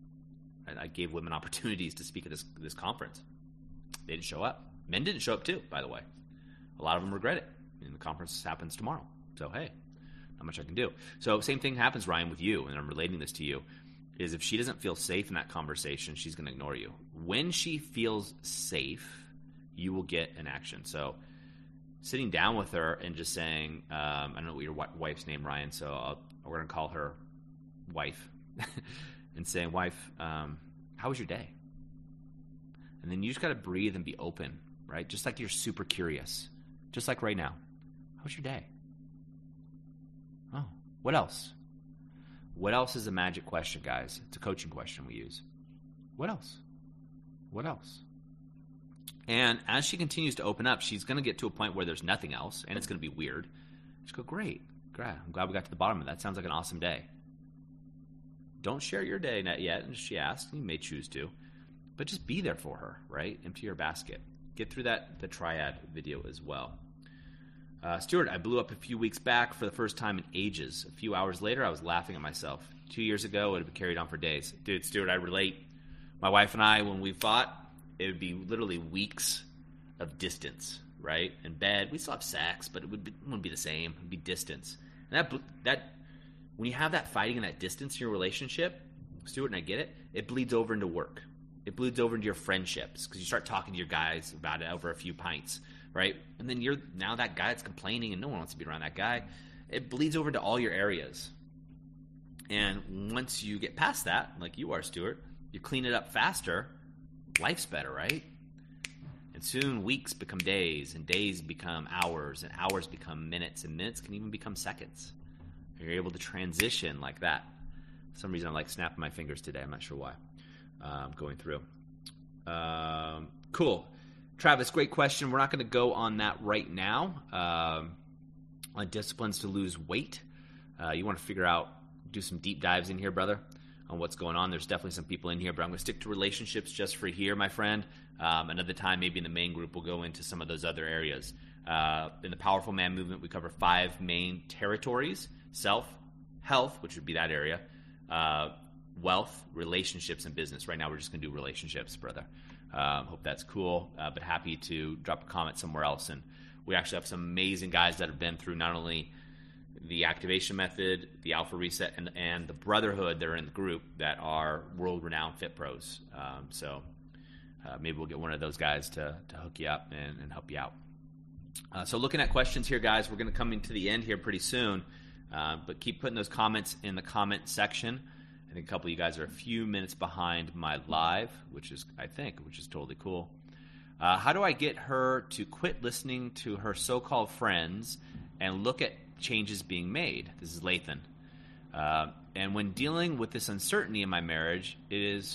I gave women opportunities to speak at this conference. They didn't show up. Men didn't show up too, by the way. A lot of them regret it. And the conference happens tomorrow. So, hey, not much I can do. So same thing happens, Ryan, with you, and I'm relating this to you, is if she doesn't feel safe in that conversation, she's going to ignore you. When she feels safe, you will get an action. So sitting down with her and just saying, I don't know what your wife's name, Ryan, so we're going to call her wife, and saying, wife, how was your day? And then you just got to breathe and be open, right? Just like you're super curious. Just like right now. How was your day? Oh, what else? What else is a magic question, guys? It's a coaching question we use. What else? What else? And as she continues to open up, she's going to get to a point where there's nothing else, and it's going to be weird. Just go, great. I'm glad we got to the bottom of that. Sounds like an awesome day. Don't share your day yet, and she asked. You may choose to. But just be there for her, right? Empty your basket. Get through the triad video as well. Stuart, I blew up a few weeks back for the first time in ages. A few hours later, I was laughing at myself. 2 years ago, it would have carried on for days. Dude, Stuart, I relate. My wife and I, when we fought, it would be literally weeks of distance, right? In bed, we still have sex, but it wouldn't be the same. It would be distance. And that when you have that fighting and that distance in your relationship, Stuart, and I get it, it bleeds over into work. It bleeds over into your friendships because you start talking to your guys about it over a few pints, right? And then you're now that guy that's complaining and no one wants to be around that guy. It bleeds over to all your areas. And once you get past that, like you are, Stuart, you clean it up faster, life's better, right? And soon weeks become days, and days become hours, and hours become minutes, and minutes can even become seconds. And you're able to transition like that. For some reason I like snapping my fingers today. I'm not sure why. Going through. Cool. Travis, great question. We're not going to go on that right now. On disciplines to lose weight. You want to figure out, do some deep dives in here, brother, on what's going on. There's definitely some people in here, but I'm going to stick to relationships just for here, my friend. Another time, maybe in the main group, we'll go into some of those other areas. In the Powerful Man movement, we cover 5 main territories: self, health, which would be that area, wealth, relationships, and business. Right now, we're just going to do relationships, brother. Hope that's cool, but happy to drop a comment somewhere else. And we actually have some amazing guys that have been through not only the activation method, the alpha reset, and the brotherhood that are in the group that are world-renowned fit pros. So maybe we'll get one of those guys to hook you up and help you out. So looking at questions here, guys, we're going to come into the end here pretty soon. But keep putting those comments in the comment section. I think a couple of you guys are a few minutes behind my live, which is totally cool. How do I get her to quit listening to her so-called friends and look at changes being made? This is Lathan. And when dealing with this uncertainty in my marriage, it is...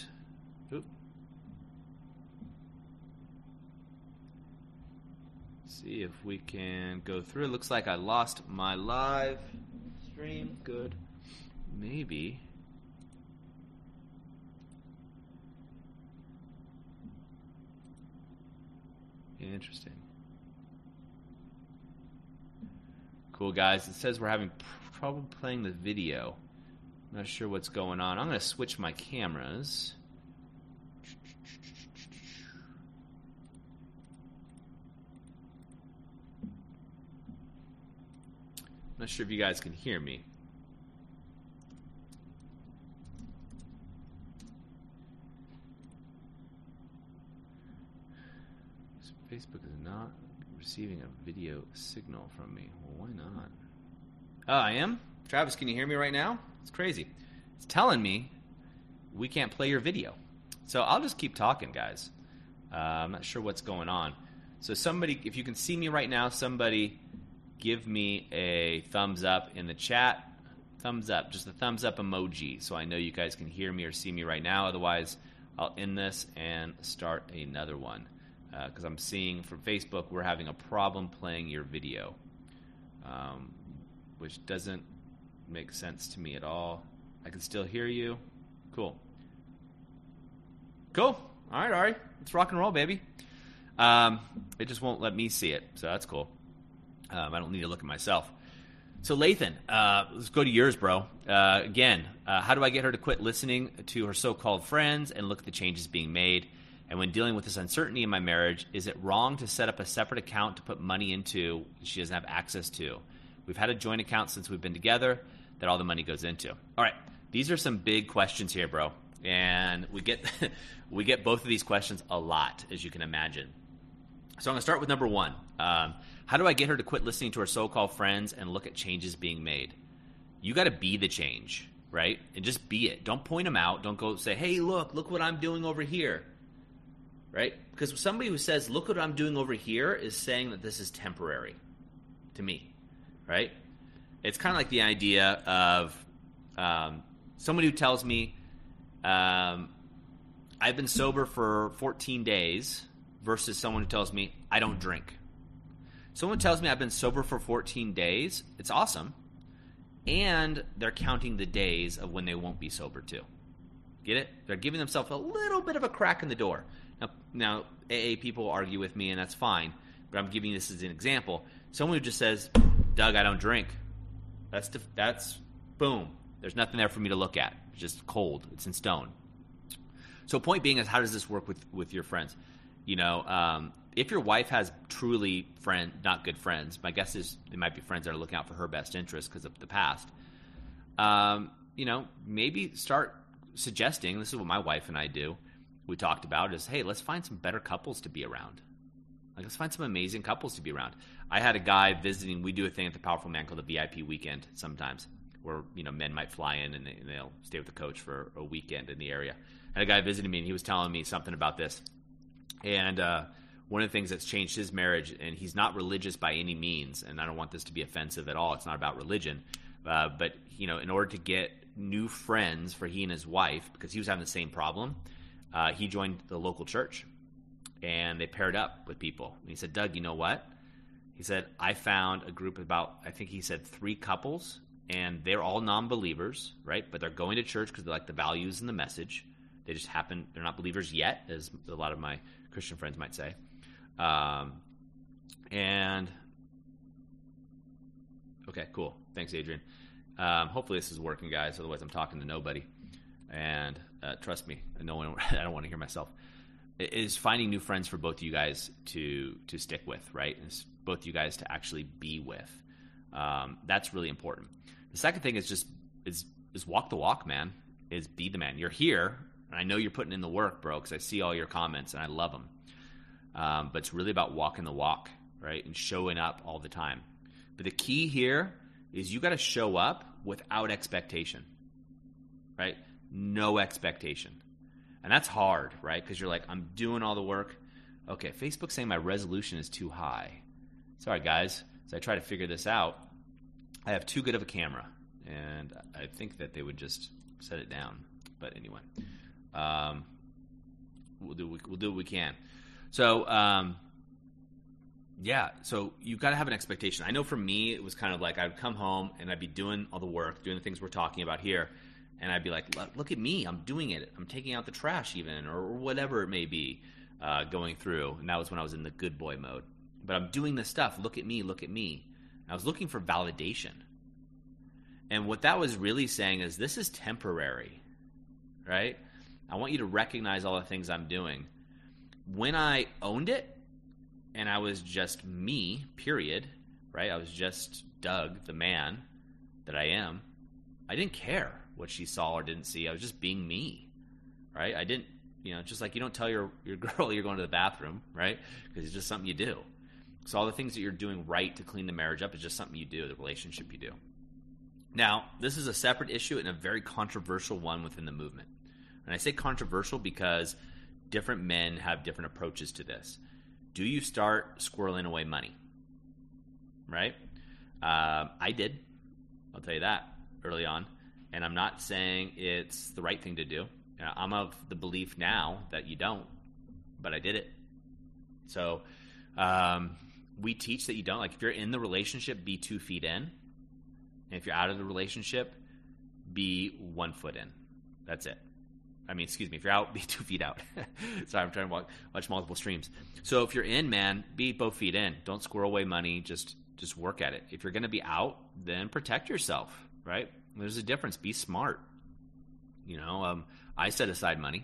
see if we can go through. It looks like I lost my live stream. Good. Maybe. Interesting. Cool, guys. It says we're having trouble playing the video. I'm not sure what's going on. I'm going to switch my cameras. I'm not sure if you guys can hear me. Facebook is not receiving a video signal from me. Well, why not? Oh, I am? Travis, can you hear me right now? It's crazy. It's telling me we can't play your video. So I'll just keep talking, guys. I'm not sure what's going on. So somebody, if you can see me right now, somebody give me a thumbs up in the chat. Thumbs up, just a thumbs up emoji, so I know you guys can hear me or see me right now. Otherwise, I'll end this and start another one. Because I'm seeing from Facebook we're having a problem playing your video, which doesn't make sense to me at all. I can still hear you. Cool. All right, Ari. Let's rock and roll, baby. It just won't let me see it, so that's cool. I don't need to look at myself. So, Lathan, let's go to yours, bro. Again, how do I get her to quit listening to her so-called friends and look at the changes being made? And when dealing with this uncertainty in my marriage, is it wrong to set up a separate account to put money into she doesn't have access to? We've had a joint account since we've been together that all the money goes into. All right, these are some big questions here, bro. And we get we get both of these questions a lot, as you can imagine. So I'm going to start with number one. How do I get her to quit listening to her so-called friends and look at changes being made? You got to be the change, right? And just be it. Don't point them out. Don't go say, hey, look what I'm doing over here. Right? Because somebody who says, look what I'm doing over here is saying that this is temporary to me, right? It's kind of like the idea of somebody who tells me I've been sober for 14 days versus someone who tells me I don't drink. Someone tells me I've been sober for 14 days, it's awesome, and they're counting the days of when they won't be sober too. Get it? They're giving themselves a little bit of a crack in the door. Now, AA people argue with me, and that's fine, but I'm giving this as an example. Someone who just says, Doug, I don't drink, that's boom. There's nothing there for me to look at. It's just cold. It's in stone. So point being is, how does this work with your friends? You know, if your wife has truly not good friends, my guess is they might be friends that are looking out for her best interest because of the past. You know, maybe start suggesting, this is what my wife and I do, we talked about is, hey, let's find some better couples to be around. Like, let's find some amazing couples to be around. I had a guy visiting. We do a thing at the Powerful Man called the VIP weekend sometimes, where, you know, men might fly in and they'll stay with the coach for a weekend in the area. I had a guy visiting me, and he was telling me something about this. And one of the things that's changed his marriage, and he's not religious by any means, and I don't want this to be offensive at all. It's not about religion. But, you know, in order to get new friends for he and his wife, because he was having the same problem, he joined the local church, and they paired up with people. And he said, Doug, you know what? He said, I found a group of about, I think he said 3 couples, and they're all non-believers, right? But they're going to church because they like the values and the message. They just they're not believers yet, as a lot of my Christian friends might say. And, okay, cool. Thanks, Adrian. Hopefully this is working, guys. Otherwise, I'm talking to nobody. And trust me, I don't want to hear myself. It is finding new friends for both of you guys to stick with, right? It's both of you guys to actually be with. That's really important. The second thing is just walk the walk, man. Is be the man. You're here, and I know you're putting in the work, bro, because I see all your comments and I love them. But it's really about walking the walk, right, and showing up all the time. But the key here is you got to show up without expectation, right? No expectation. And that's hard, right? Because you're like, I'm doing all the work. Okay, Facebook's saying my resolution is too high. Sorry, guys. As I try to figure this out, I have too good of a camera. And I think that they would just set it down. But anyway, we'll do what we can. So Yeah, so you got to have an expectation. I know for me, it was kind of like I'd come home and I'd be doing all the work, doing the things we're talking about here, and I'd be like, "Look at me, I'm doing it. I'm taking out the trash, even, or whatever it may be, going through." And that was when I was in the good boy mode. But I'm doing this stuff. Look at me, look at me. And I was looking for validation, and what that was really saying is, this is temporary, right? I want you to recognize all the things I'm doing. When I owned it, and I was just me, period, right? I was just Doug, the man that I am. I didn't care what she saw or didn't see. I was just being me, right? I didn't, just like you don't tell your girl you're going to the bathroom, right? Because it's just something you do. So all the things that you're doing right to clean the marriage up is just something you do, the relationship you do. Now, this is a separate issue and a very controversial one within the movement. And I say controversial because different men have different approaches to this. Do you start squirreling away money? Right? I did. I'll tell you that early on. And I'm not saying it's the right thing to do. I'm of the belief now that you don't, but I did it. So we teach that you don't. Like, if you're in the relationship, be 2 feet in. And if you're out of the relationship, be 1 foot in. That's it. If you're out, be 2 feet out. Sorry, I'm trying to watch multiple streams. So if you're in, man, be both feet in. Don't squirrel away money. Just work at it. If you're going to be out, then protect yourself, right? There's a difference. Be smart. I set aside money.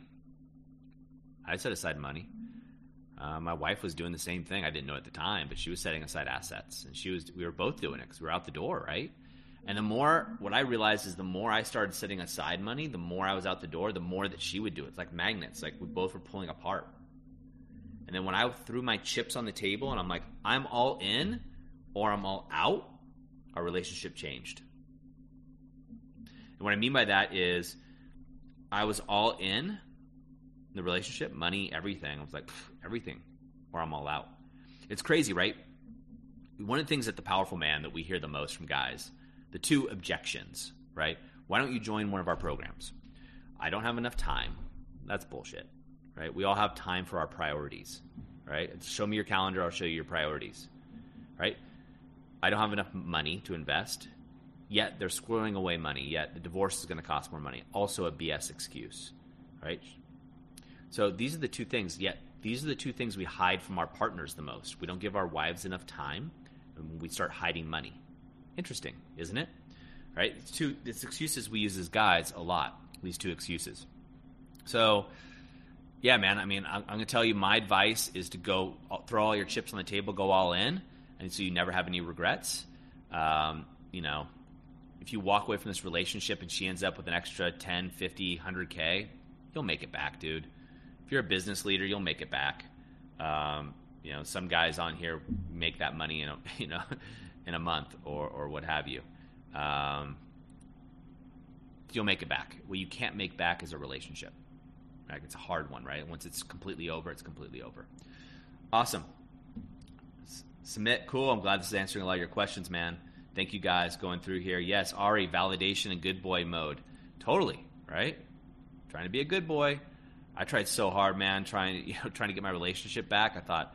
My wife was doing the same thing. I didn't know at the time, but she was setting aside assets, and we were both doing it because we were out the door, right? And what I realized is the more I started setting aside money, the more I was out the door, the more that she would do it. It's like magnets. Like, we both were pulling apart. And then when I threw my chips on the table and I'm like, I'm all in or I'm all out, our relationship changed. And what I mean by that is I was all in the relationship, money, everything. I was like, everything, or I'm all out. It's crazy, right? One of the things that the powerful man that we hear the most from guys, the 2 objections, right? Why don't you join one of our programs? I don't have enough time. That's bullshit, right? We all have time for our priorities, right? Show me your calendar, I'll show you your priorities, right? I don't have enough money to invest, yet they're squirreling away money, yet the divorce is going to cost more money. Also a BS excuse, right? So these are the 2 things, yet these are the 2 things we hide from our partners the most. We don't give our wives enough time, and we start hiding money. Interesting, isn't it? Right? It's excuses we use as guys a lot, these 2 excuses. So, yeah, man, I'm going to tell you my advice is to go throw all your chips on the table, go all in, and so you never have any regrets. If you walk away from this relationship and she ends up with an extra 10, 50, 100K, you'll make it back, dude. If you're a business leader, you'll make it back. Some guys on here make that money in a month or what have you. You'll make it back. What you can't make back is a relationship. Right? It's a hard one, right? Once it's completely over, it's completely over. Awesome. Submit, cool. I'm glad this is answering a lot of your questions, man. Thank you guys going through here. Yes, Ari, validation in good boy mode. Totally, right? Trying to be a good boy. I tried so hard, man, trying to get my relationship back. I thought,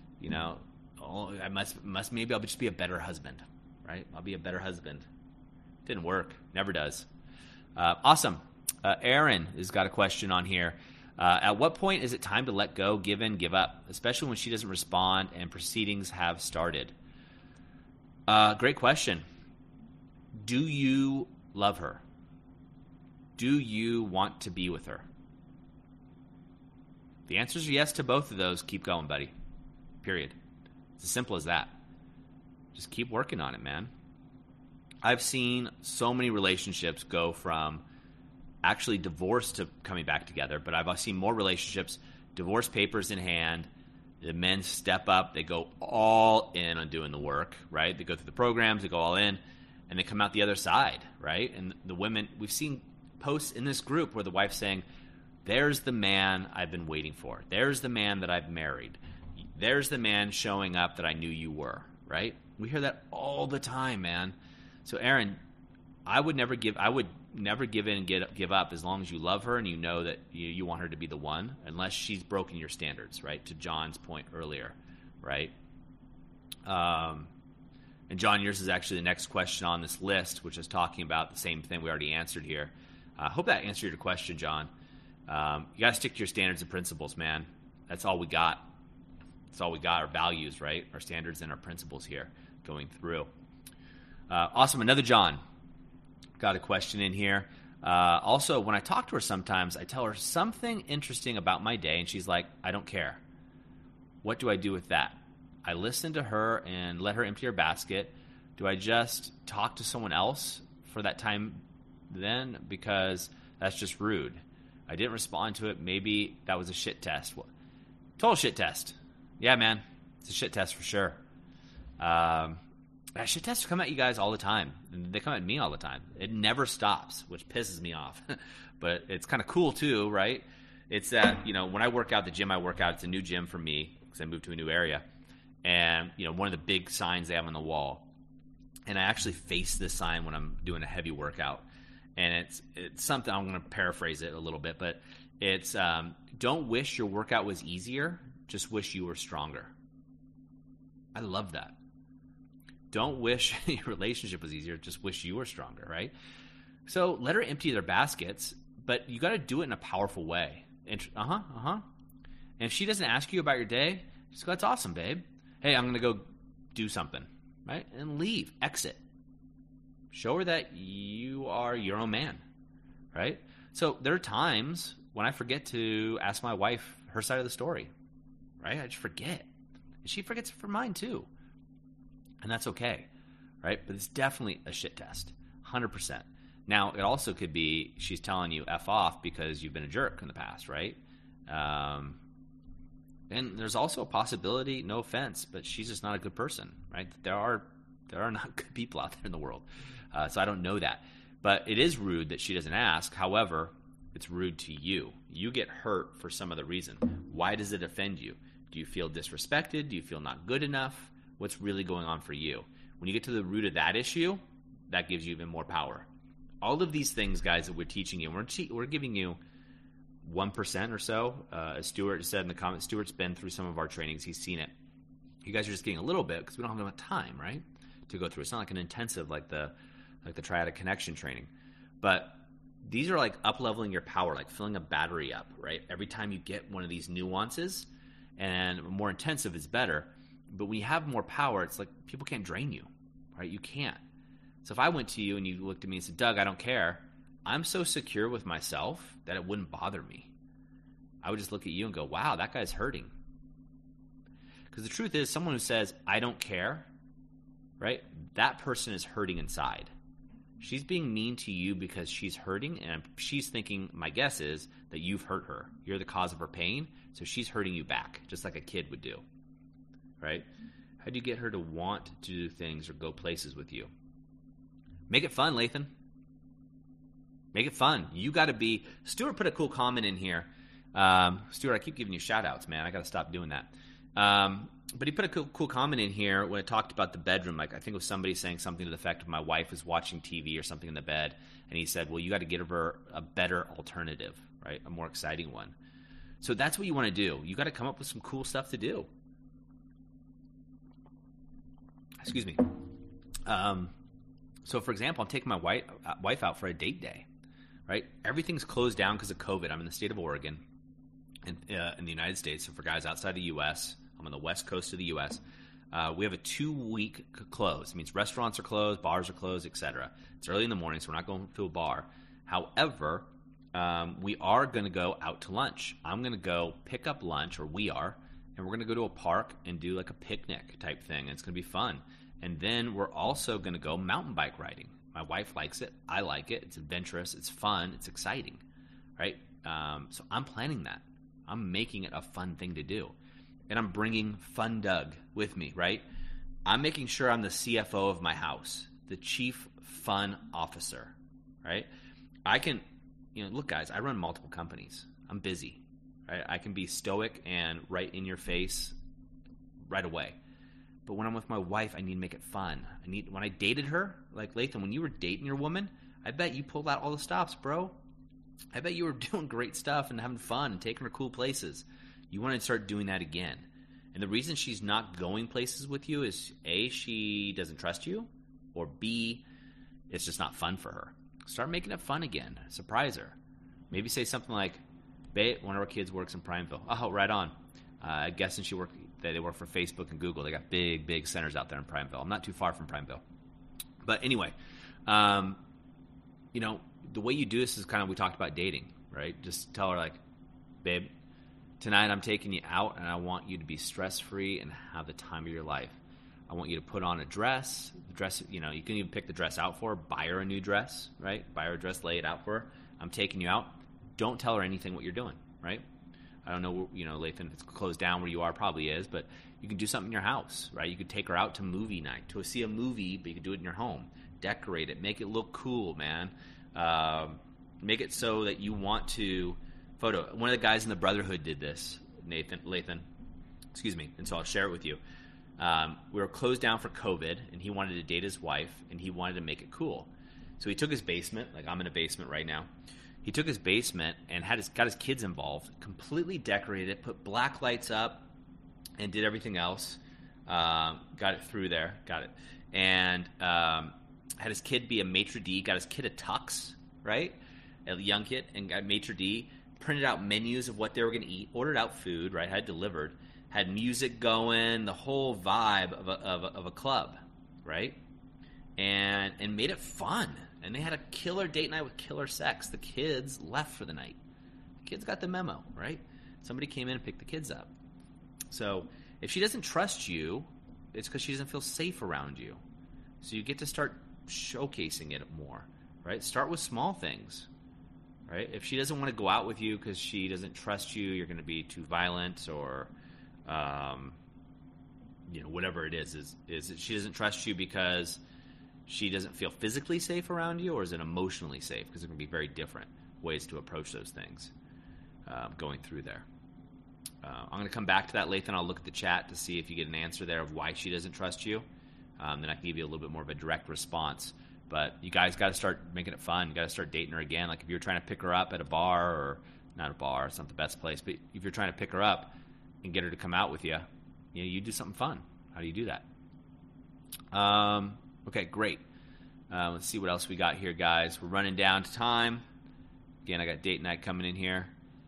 I maybe I'll just be a better husband, right? I'll be a better husband. Didn't work. Never does. Awesome. Aaron has got a question on here. At what point is it time to let go, give in, give up, especially when she doesn't respond and proceedings have started? Great question. Do you love her? Do you want to be with her? The answers are yes to both of those. Keep going, buddy. Period. It's as simple as that. Just keep working on it, man. I've seen so many relationships go from actually divorce to coming back together, but I've seen more relationships, divorce papers in hand, the men step up, they go all in on doing the work, right? They go through the programs, they go all in, and they come out the other side, right? And the women, we've seen posts in this group where the wife's saying, there's the man I've been waiting for. There's the man that I've married. There's the man showing up that I knew you were, right? We hear that all the time, man. So, Aaron, I would never give in and give up as long as you love her and you know that you want her to be the one, unless she's broken your standards, right? To John's point earlier, right? And John, yours is actually the next question on this list, which is talking about the same thing we already answered here. I hope that answered your question, John. You got to stick to your standards and principles, man. That's all we got. That's all we got, our values, right? Our standards and our principles here going through. Awesome. Another John got a question in here. Also, when I talk to her sometimes, I tell her something interesting about my day, and she's like, I don't care. What do I do with that? I listen to her and let her empty her basket. Do I just talk to someone else for that time then? Because that's just rude. I didn't respond to it. Maybe that was a shit test. Total shit test. Yeah, man. It's a shit test for sure. Shit tests come at you guys all the time. And they come at me all the time. It never stops, which pisses me off. But it's kind of cool too, right? It's that, when I work out, the gym I work out, it's a new gym for me because I moved to a new area. And, one of the big signs they have on the wall, and I actually face this sign when I'm doing a heavy workout. And it's something, I'm going to paraphrase it a little bit, but it's don't wish your workout was easier, just wish you were stronger. I love that. Don't wish your relationship was easier, just wish you were stronger, right? So let her empty their baskets, but you got to do it in a powerful way. And if she doesn't ask you about your day, just go, that's awesome, babe. Hey, I'm going to go do something, right? And leave, exit. Show her that you are your own man, right? So there are times when I forget to ask my wife her side of the story, right? I just forget. And she forgets it for mine too. And that's okay, right? But it's definitely a shit test, 100%. Now, it also could be she's telling you F off because you've been a jerk in the past, right? And there's also a possibility, no offense, but she's just not a good person, right? There are not good people out there in the world. So I don't know that. But it is rude that she doesn't ask. However, it's rude to you. You get hurt for some other reason. Why does it offend you? Do you feel disrespected? Do you feel not good enough? What's really going on for you? When you get to the root of that issue, that gives you even more power. All of these things, guys, that we're teaching you, we're giving you 1% or so. As Stuart said in the comments, Stuart's been through some of our trainings. He's seen it. You guys are just getting a little bit because we don't have enough time, right, to go through. It's not like an intensive like the Triadic Connection training. But these are like up-leveling your power, like filling a battery up, right? Every time you get one of these nuances, and more intensive is better. But when you have more power, it's like people can't drain you, right? You can't. So if I went to you and you looked at me and said, Doug, I don't care, I'm so secure with myself that it wouldn't bother me. I would just look at you and go, wow, that guy's hurting. Because the truth is, someone who says, I don't care, right, that person is hurting inside. She's being mean to you because she's hurting, and she's thinking, my guess is, that you've hurt her. You're the cause of her pain, so she's hurting you back, just like a kid would do, right? How do you get her to want to do things or go places with you? Make it fun, Lathan. Make it fun. You got to be... Stuart put a cool comment in here. Stuart, I keep giving you shout-outs, man. I got to stop doing that. But he put a cool comment in here when it talked about the bedroom. Like, I think it was somebody saying something to the effect of my wife is watching TV or something in the bed. And he said, well, you got to give her a better alternative, right? A more exciting one. So that's what you want to do. You got to come up with some cool stuff to do. Excuse me. So, for example, I'm taking my wife out for a date day, right? Everything's closed down because of COVID. I'm in the state of Oregon in the United States. So for guys outside the U.S., I'm on the west coast of the U.S., we have a 2-week close. It means restaurants are closed, bars are closed, etc. It's early in the morning, so we're not going to a bar. However, we are going to go out to lunch. I'm going to go pick up lunch, or we are, and we're going to go to a park and do like a picnic type thing. And it's going to be fun. And then we're also going to go mountain bike riding. My wife likes it. I like it. It's adventurous. It's fun. It's exciting, right? So I'm planning that. I'm making it a fun thing to do. And I'm bringing Fun Doug with me, right? I'm making sure I'm the CFO of my house, the Chief Fun Officer, right? I can, look, guys, I run multiple companies. I'm busy, right? I can be stoic and right in your face right away. But when I'm with my wife, I need to make it fun. When I dated her, like Lathan, when you were dating your woman, I bet you pulled out all the stops, bro. I bet you were doing great stuff and having fun and taking her cool places. You want to start doing that again. And the reason she's not going places with you is A, she doesn't trust you, or B, it's just not fun for her. Start making it fun again. Surprise her. Maybe say something like, babe, one of our kids works in Prineville. Oh, right on. I guess since they work for Facebook and Google. They got big, big centers out there in Prineville. I'm not too far from Prineville. But anyway, the way you do this is kind of, we talked about dating, right? Just tell her like, babe, tonight I'm taking you out and I want you to be stress-free and have the time of your life. I want you to put on a dress. The dress, you can even pick the dress out for her. Buy her a new dress, right? Buy her a dress, lay it out for her. I'm taking you out. Don't tell her anything what you're doing, right? I don't know, Lathan, it's closed down where you are, probably is, but you can do something in your house, right? You could take her out to movie night, to see a movie, but you could do it in your home. Decorate it, make it look cool, man. Make it so that you want to photo. One of the guys in the Brotherhood did this, Lathan, excuse me, and so I'll share it with you. We were closed down for COVID, and he wanted to date his wife, and he wanted to make it cool. So he took his basement, like I'm in a basement right now. He took his basement and got his kids involved, completely decorated it, put black lights up, and did everything else. Got it through there, and had his kid be a maitre d', got his kid a tux, right, a young kid, and got maitre d', printed out menus of what they were going to eat, ordered out food, right, had delivered, had music going, the whole vibe of a club, right, and made it fun. And they had a killer date night with killer sex. The kids left for the night. The kids got the memo, right? Somebody came in and picked the kids up. So if she doesn't trust you, it's because she doesn't feel safe around you. So you get to start showcasing it more, right? Start with small things, right? If she doesn't want to go out with you because she doesn't trust you, you're going to be too violent, or whatever it is it she doesn't trust you because she doesn't feel physically safe around you, or is it emotionally safe? Because there can be very different ways to approach those things going through there. I'm going to come back to that, Lathan. I'll look at the chat to see if you get an answer there of why she doesn't trust you. Then I can give you a little bit more of a direct response. But you guys got to start making it fun. You got to start dating her again. Like if you're trying to pick her up at a bar, or not a bar, it's not the best place, but if you're trying to pick her up and get her to come out with you, you do something fun. How do you do that? Okay, great. Let's see what else we got here, guys. We're running down to time. Again, I got date night coming in here.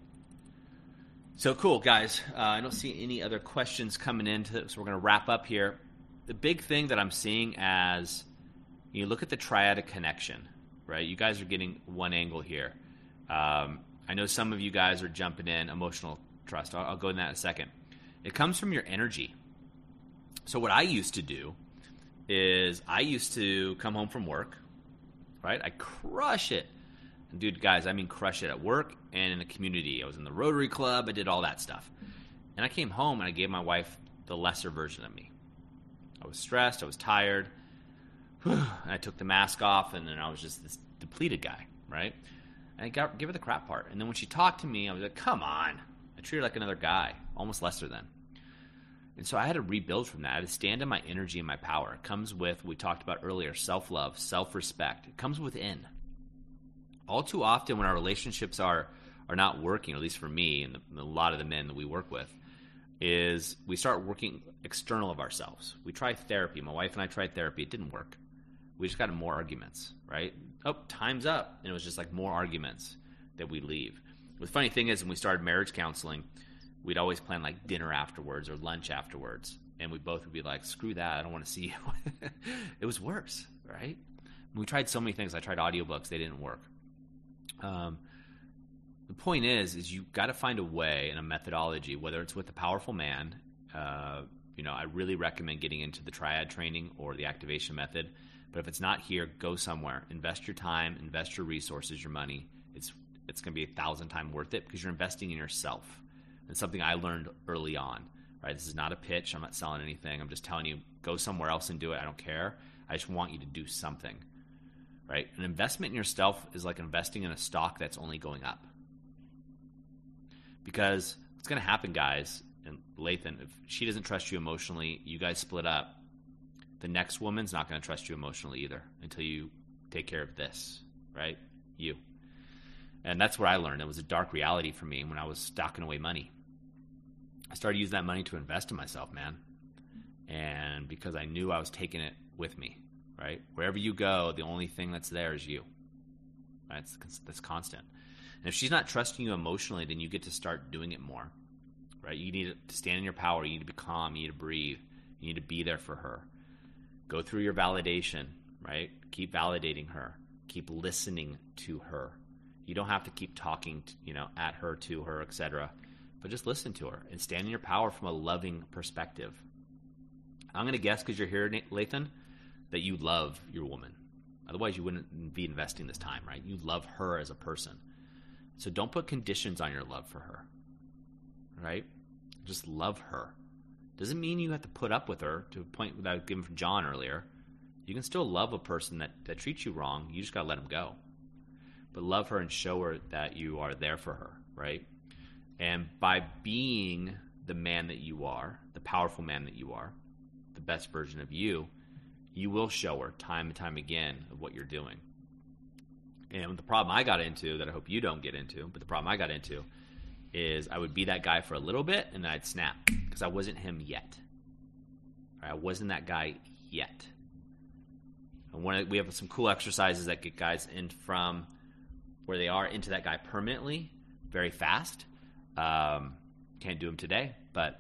So cool, guys. I don't see any other questions coming in, so we're going to wrap up here. The big thing that I'm seeing as you look at the triadic connection, right? You guys are getting one angle here. I know some of you guys are jumping in emotional trust. I'll go in that in a second. It comes from your energy. So what I used to do is I used to come home from work, right? I crush it. And dude, guys, I mean crush it at work and in the community. I was in the Rotary Club. I did all that stuff. And I came home and I gave my wife the lesser version of me. I was stressed. I was tired. And I took the mask off, and then I was just this depleted guy, right? And I give her the crap part. And then when she talked to me, I was like, come on. I treat her like another guy, almost lesser than. And so I had to rebuild from that. I had to stand in my energy and my power. It comes with, we talked about earlier, self-love, self-respect. It comes within. All too often when our relationships are not working, at least for me and a lot of the men that we work with, is we start working external of ourselves. We try therapy. My wife and I tried therapy. It didn't work. We just got in more arguments, right? Oh, time's up. And it was just like more arguments that we leave. The funny thing is, when we started marriage counseling, we'd always plan like dinner afterwards or lunch afterwards. And we both would be like, screw that. I don't want to see you. It was worse, right? We tried so many things. I tried audiobooks. They didn't work. The point is you got to find a way and a methodology, whether it's with a powerful man. I really recommend getting into the triad training or the activation method. But if it's not here, go somewhere. Invest your time, invest your resources, your money. It's going to be 1,000 times worth it because you're investing in yourself. It's something I learned early on, right? This is not a pitch. I'm not selling anything. I'm just telling you, go somewhere else and do it. I don't care. I just want you to do something, right? An investment in yourself is like investing in a stock that's only going up. Because what's going to happen, guys, and Lathan, if she doesn't trust you emotionally, you guys split up, the next woman's not going to trust you emotionally either until you take care of this, right? You. And that's what I learned. It was a dark reality for me when I was stocking away money. I started using that money to invest in myself, man. And because I knew I was taking it with me, right? Wherever you go, the only thing that's there is you. Right? That's constant. And if she's not trusting you emotionally, then you get to start doing it more, right? You need to stand in your power. You need to be calm. You need to breathe. You need to be there for her. Go through your validation, right? Keep validating her. Keep listening to her. You don't have to keep talking, at her, to her, etc. But just listen to her and stand in your power from a loving perspective. I'm going to guess, because you're here, Lathan, that you love your woman. Otherwise, you wouldn't be investing this time, right? You love her as a person. So don't put conditions on your love for her, right? Just love her. Doesn't mean you have to put up with her to a point that I was given from John earlier. You can still love a person that treats you wrong. You just got to let them go. But love her and show her that you are there for her, right? And by being the man that you are, the powerful man that you are, the best version of you, you will show her time and time again of what you're doing. And the problem I got into, that I hope you don't get into, but the problem I got into is I would be that guy for a little bit and then I'd snap because I wasn't him yet. Right? I wasn't that guy yet. And we have some cool exercises that get guys in from where they are into that guy permanently, very fast. Can't do them today, but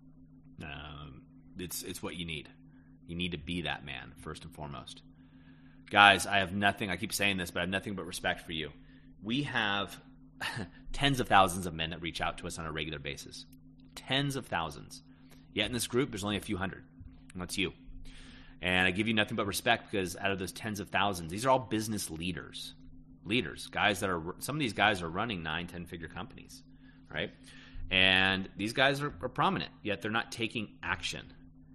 it's what you need. You need to be that man first and foremost. Guys, I keep saying this, but I have nothing but respect for you. We have tens of thousands of men that reach out to us on a regular basis. Tens of thousands. Yet in this group, there's only a few hundred. And that's you. And I give you nothing but respect because out of those tens of thousands, these are all business leaders. Some of these guys are running 9, 10-figure companies, right? And these guys are prominent, yet they're not taking action.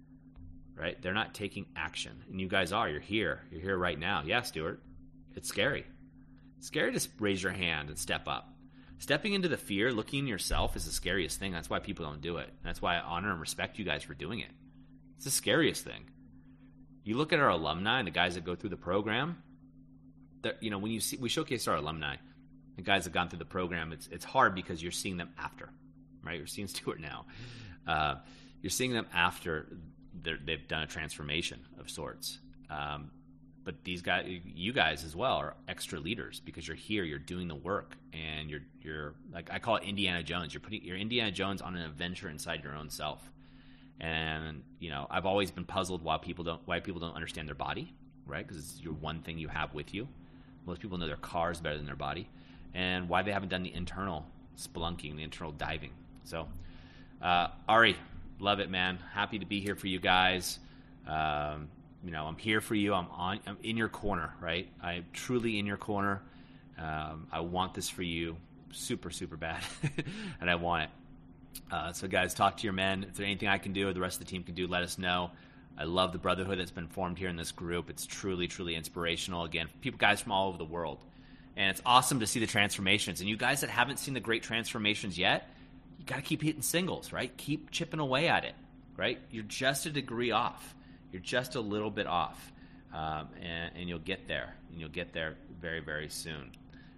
Right? They're not taking action. And you guys are. You're here. You're here right now. Yeah, Stuart. It's scary. It's scary to raise your hand and step up. Stepping into the fear, looking at yourself is the scariest thing. That's why people don't do it. That's why I honor and respect you guys for doing it. It's the scariest thing. You look at our alumni and the guys that go through the program, when we showcase our alumni, the guys that have gone through the program, it's hard because you're seeing them after, right? You're seeing Stuart now. You're seeing them after they've done a transformation of sorts. But these guys, you guys as well, are extra leaders because you're here, you're doing the work, and you're like, I call it Indiana Jones. You're Indiana Jones on an adventure inside your own self. And I've always been puzzled why people don't understand their body, right? Because it's your one thing you have with you. Most people know their cars better than their body, and why they haven't done the internal spelunking, the internal diving. So, Ari. Love it, man. Happy to be here for you guys. I'm here for you. I'm in your corner, right? I'm truly in your corner. I want this for you super, super bad, and I want it. So, guys, talk to your men. If there's anything I can do or the rest of the team can do, let us know. I love the brotherhood that's been formed here in this group. It's truly, truly inspirational. Again, guys from all over the world. And it's awesome to see the transformations. And you guys that haven't seen the great transformations yet, you got to keep hitting singles, right? Keep chipping away at it, right? You're just a degree off. You're just a little bit off, and you'll get there. And you'll get there very, very soon.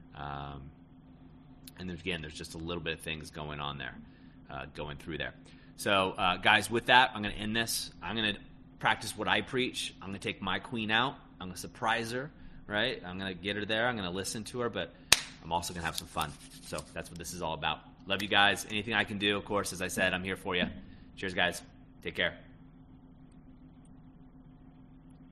And there's just a little bit of things going on there, going through there. So, guys, with that, I'm going to end this. I'm going to practice what I preach. I'm going to take my queen out. I'm going to surprise her, right? I'm going to get her there. I'm going to listen to her, but I'm also going to have some fun. So that's what this is all about. Love you guys. Anything I can do, of course, as I said, I'm here for you. Cheers, guys. Take care.